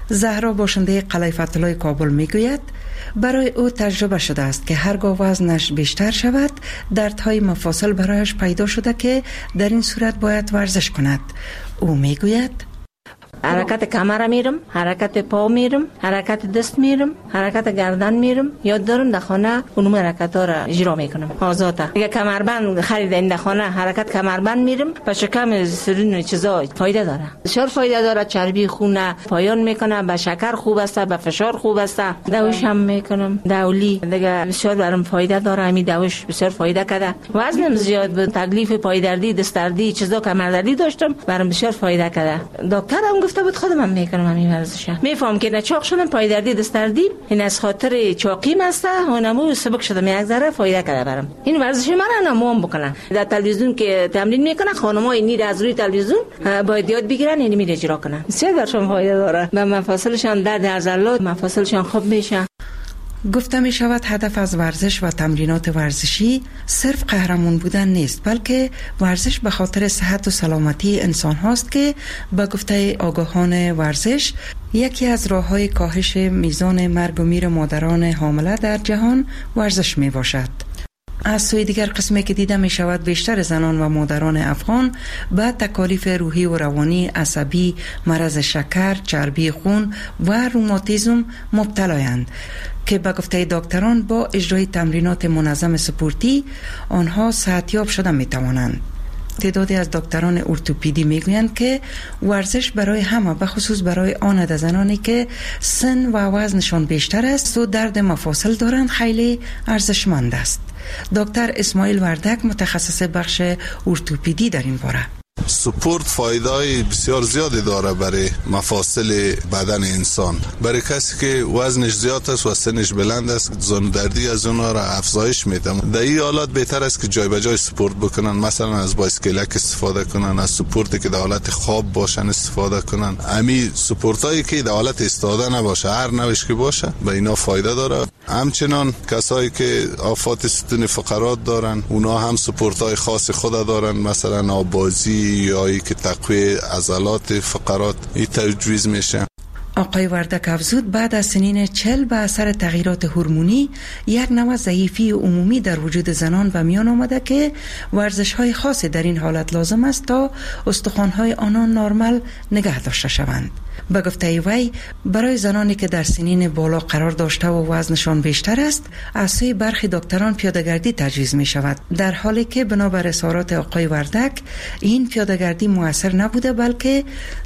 زهرا باشنده قلعه فتح‌الله کابل میگوید برای او تجربه شده است که هرگاه وزنش بیشتر شود دردهای مفاصل برایش پیدا شده که در این صورت باید ورزش کند. او میگوید حرکت کمر میرم، حرکت پا میرم، حرکت دست میرم، حرکت گردن میرم. یاد دارم در خانه اونم حرکت ها را اجرا میکنم آزاده. اگه کمربند خریدین در خانه حرکت کمربند میرم، به شکم سرین چیزا فایده داره، بسیار فایده داره. چربی خون پایان میکنه، به شکر خوب است، به فشار خوب است. دوش هم میکنم، دولی دیگه بسیار برام فایده داره. همین دوش بسیار فایده کرده. وزنم زیاد بود، تکلیف پای دردی، دست دردی، چیزا کمر دردی داشتم، برام بسیار فایده کرده. دکترم گفته بود خودم هم میکنم همین ورزش. میفهم که چاق شدم، پای دردی، دست دردی، این از خاطر چاقیم است. اونمو سبک شدم، یک ذره فایده کرده برام. این ورزش من نموام بکنم. در تلویزیون که تمرین میکنه خانم‌ها این از روی تلویزیون باید یاد بگیرن، این میره اجرا کنن. بسیار برشون فایده داره. به مفاصلشان درد عضلات، مفاصلشان خوب میشه. گفته می شود هدف از ورزش و تمرینات ورزشی صرف قهرمان بودن نیست، بلکه ورزش به خاطر صحت و سلامتی انسان هاست که به گفته آگاهان ورزش یکی از راه های کاهش میزان مرگ و میر مادران حامله در جهان ورزش می باشد. از سوی دیگر قسمی که دیده می شود بیشتر زنان و مادران افغان به تکالیف روحی و روانی، عصبی، مرض شکر، چربی خون و روماتیسم مبتلایند که به گفته دکتران با اجرای تمرینات منظم سپورتی آنها صحتیاب شده می توانند. تعدادی از دکتران ارتوپدی میگویند که ورزش برای همه، به خصوص برای آن زنانی که سن و وزنشان بیشتر است و درد مفاصل دارند، خیلی ارزشمند است. دکتر اسماعیل وردک متخصص بخش ارتوپدی در این باره: سپورت فایده بسیار زیادی داره برای مفاصل بدن انسان. برای کسی که وزنش زیاد است و سنش بلند است، زانودردی از اونها را افزایش میده. در این حالات بهتر است که جای به جای سپورت بکنن، مثلا از بایسکلک استفاده کنن، از سپورتی که در حالت خواب باشن استفاده کنن. امی سپورتایی که در حالت ایستاده نباشه، هر نوعش که باشه، به اینا فایده داره. همچنان کسایی که آفات ستون فقرات دارن، اونا هم سپورتای خاص خود دارن، مثلا آبازی یا ای که تقویه عضلات فقرات ای تجویز میشه. آقای وردک افزود بعد از سنین 40 به اثر تغییرات هورمونی یک نوع ضعیفی عمومی در وجود زنان و میان آمده که ورزش‌های خاصی در این حالت لازم است تا استخوان‌های آنان نرمال نگه داشته شوند. به گفته وی برای زنانی که در سنین بالا قرار داشته و وزنشان بیشتر است، از سوی برخی دکتران پیاده‌گردی تجویز می شود، در حالی که بنابر اظهارات آقای وردک این پیاده‌گردی مؤثر نبوده، بلکه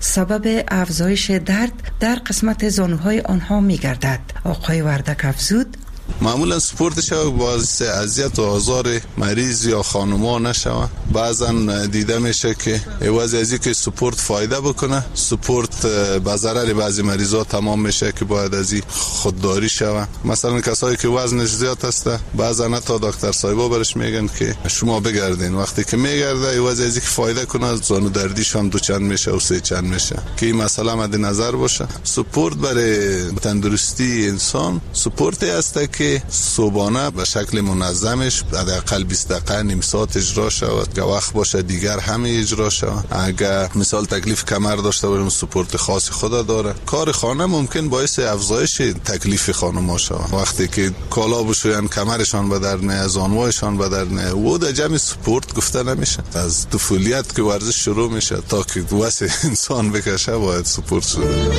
سبب افزایش درد در قسمت زانوهای آنها می گردد. آقای وردک افزود معمولا سپورت شو باعث اذیت و آزار مریض یا خانوما نشوه. بعضا دیده میشه که عوض از اینکه سپورت فایده بکنه، سپورت به ضرر بعضی مریضا تمام میشه که باید از این خودداری شوه. مثلا کسایی که وزنش زیاد هسته، بعضا حتی دکتر صاحبا برش میگن که شما بگردین. وقتی که میگرده عوض از اینکه فایده کنه، زانو دردیش هم دو چند میشه و سه چند میشه، که این مسئله مد نظر باشه. سپورت برای تندرستی انسان سپورتی است که صبحانه به شکل منظمش حداقل 20 دقیقه نیم ساعت اجرا شود، که وقت باشه دیگر همه اجرا شود. اگر مثال تکلیف کمر داشته باشیم، سپورت خاص خود داره. کار خانه ممکن باعث افزایش تکلیف خانم‌ها شود. وقتی که کالا بشوین کمرشان به درد میاد، زانوهایشان به درد میاد، و در جمع سپورت گفته نمیشه. از طفولیت که ورزش شروع میشه تا که واسه انسان بکشه باید سپورت شده.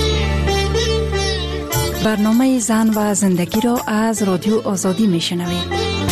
برنامه زن و زندگی را از رادیو آزادی میشنوید.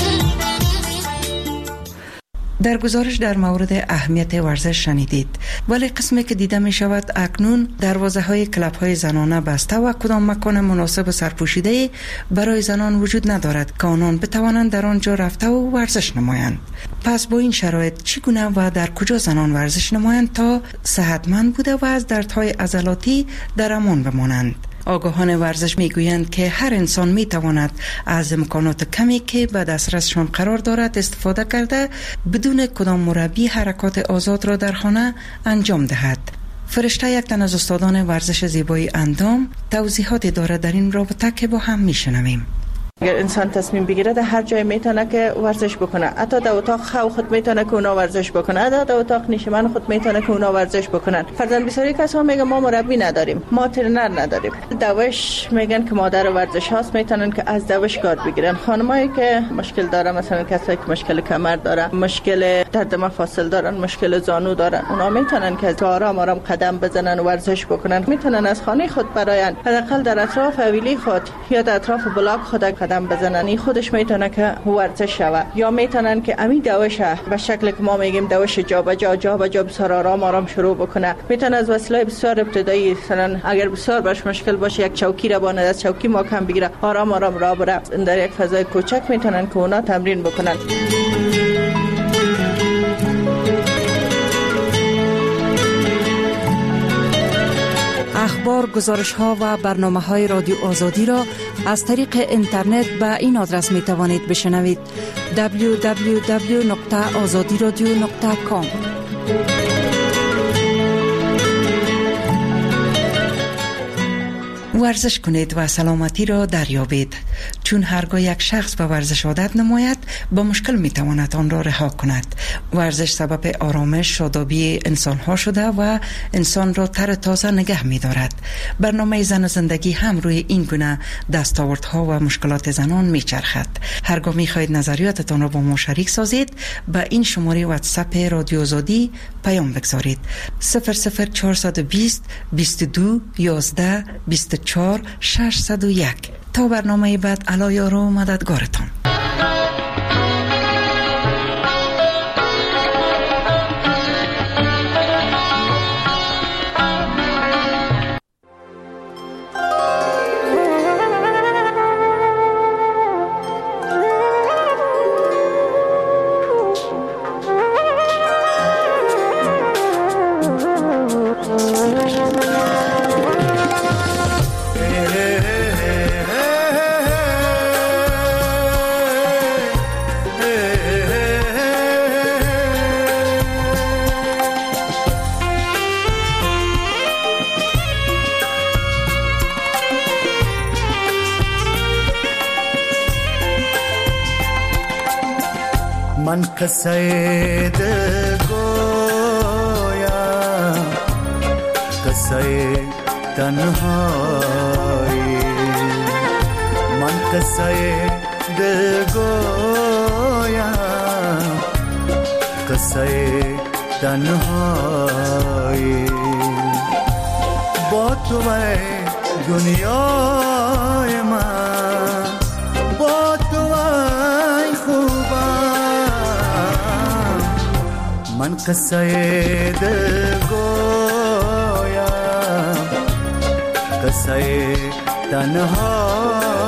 در گزارش در مورد اهمیت ورزش شنیدید، ولی قسمی که دیده می شود اکنون دروازه های کلاب های زنانه بسته و کدام مکان مناسب و سرپوشیده برای زنان وجود ندارد که آنان بتوانند در آنجا رفته و ورزش نمایند. پس با این شرایط چگونه و در کجا زنان ورزش نمایند تا صحتمند بوده و از دردهای عضلاتی در امان بمانند؟ آگاهان ورزش میگویند که هر انسان میتواند از امکانات کمی که به دسترسشان قرار دارد استفاده کرده بدون کدام مربی حرکات آزاد را در خانه انجام دهد. فرشته، یک تن از استادان ورزش زیبایی اندام، توضیحاتی دارد در این رابطه که با هم میشنویم. اگر انسان تصمیم بگیره در هر جای میتونه که ورزش بکنه، حتی در اتاق خود میتونه که اونا ورزش بکنه، حتی در اتاق نشیمن خود میتونه که اونا ورزش بکنن. فرضاً بسیاری کسا میگن ما مربی نداریم، ما ترینر نداریم. دوش میگن که مادر ورزش هاست، میتونن که از دوش کار بگیرن. خانمایی که مشکل داره، مثلا کسایی که مشکل کمر داره، مشکل درد مفاصل دارن، مشکل زانو دارن، اونا میتونن که آرام آرام قدم بزنن و ورزش بکنن. میتونن از خانه خود براین حداقل در اطراف حویلی خود یا در اطراف بلاک خود قدم بزنن. این خودش میتونه که ورزش شود. یا میتونن که امی دوشه به شکل که ما میگیم دوش جا به جا بسیار آرام آرام شروع بکنه. میتونه از وسیله بسیار ابتدایی، مثلا اگر بسیار باش مشکل باشه یک چوکی را باند، از چوکی محکم بگیره، آرام آرام راه بره. در یک فضای کوچک میتونن که اونا تمرین بکنن. اخبار، گزارش ها و برنامه های رادیو آزادی را از طریق اینترنت به این آدرس می توانید بشنوید: www.azadiradio.com. ورزش کنید و سلامتی را دریابید، چون هرگاه یک شخص به ورزش عادت نماید با مشکل میتواند آن را رها کند. ورزش سبب آرامش، شادابی انسان ها شده و انسان را تر تازه نگه می‌دارد. برنامه زن و زندگی هم روی این گونه دستاوردها و مشکلات زنان میچرخد. هرگاه میخواهید نظریاتتان را با ما شریک سازید، به این شماره واتساپ رادیو آزادی پیام بگذارید: 00420 22 11 24 601. تا برنامه بعد، علی یار و مددگارتان. من قصه دل گویم، قصه تنهایی. من قصه دل گویم، قصه تنهایی. با تو دنیای من، با تو خوبم. من قصه دل گویم، قصه تنهایی.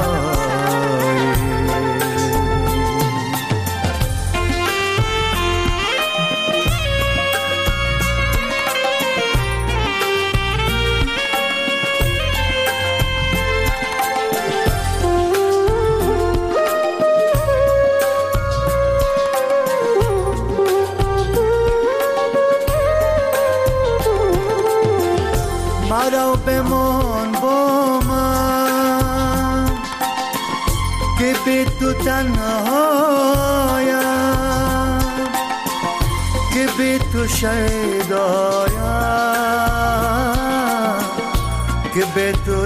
مرا بمان با من که بی تو تنهایم، که بی تو شیدایم، که بی تو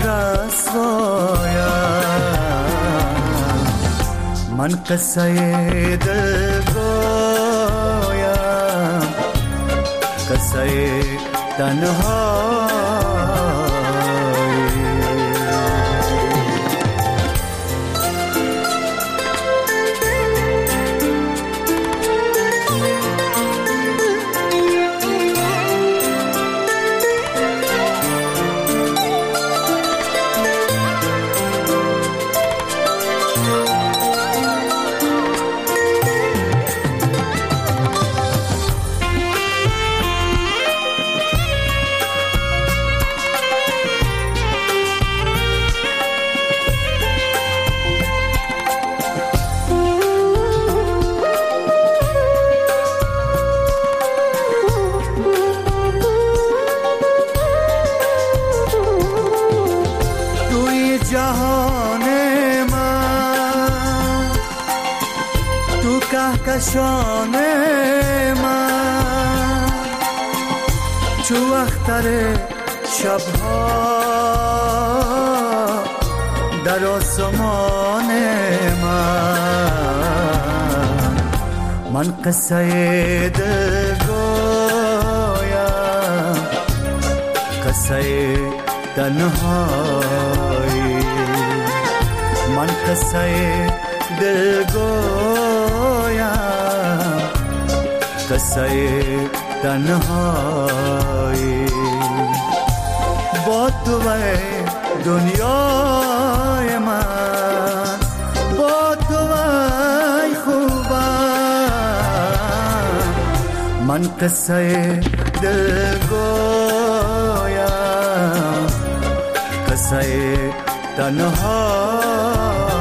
رسوایم. من قصه دل گویم، قصه تنهایم. جهان من کهکشان من چو اختر شبها در آسمان من قصه دل گویم قصه تنهایی من قصه دل گویم قصه تنهایی با تو دنیای من با تو خوبم من قصه دل گویم قصه تنهایی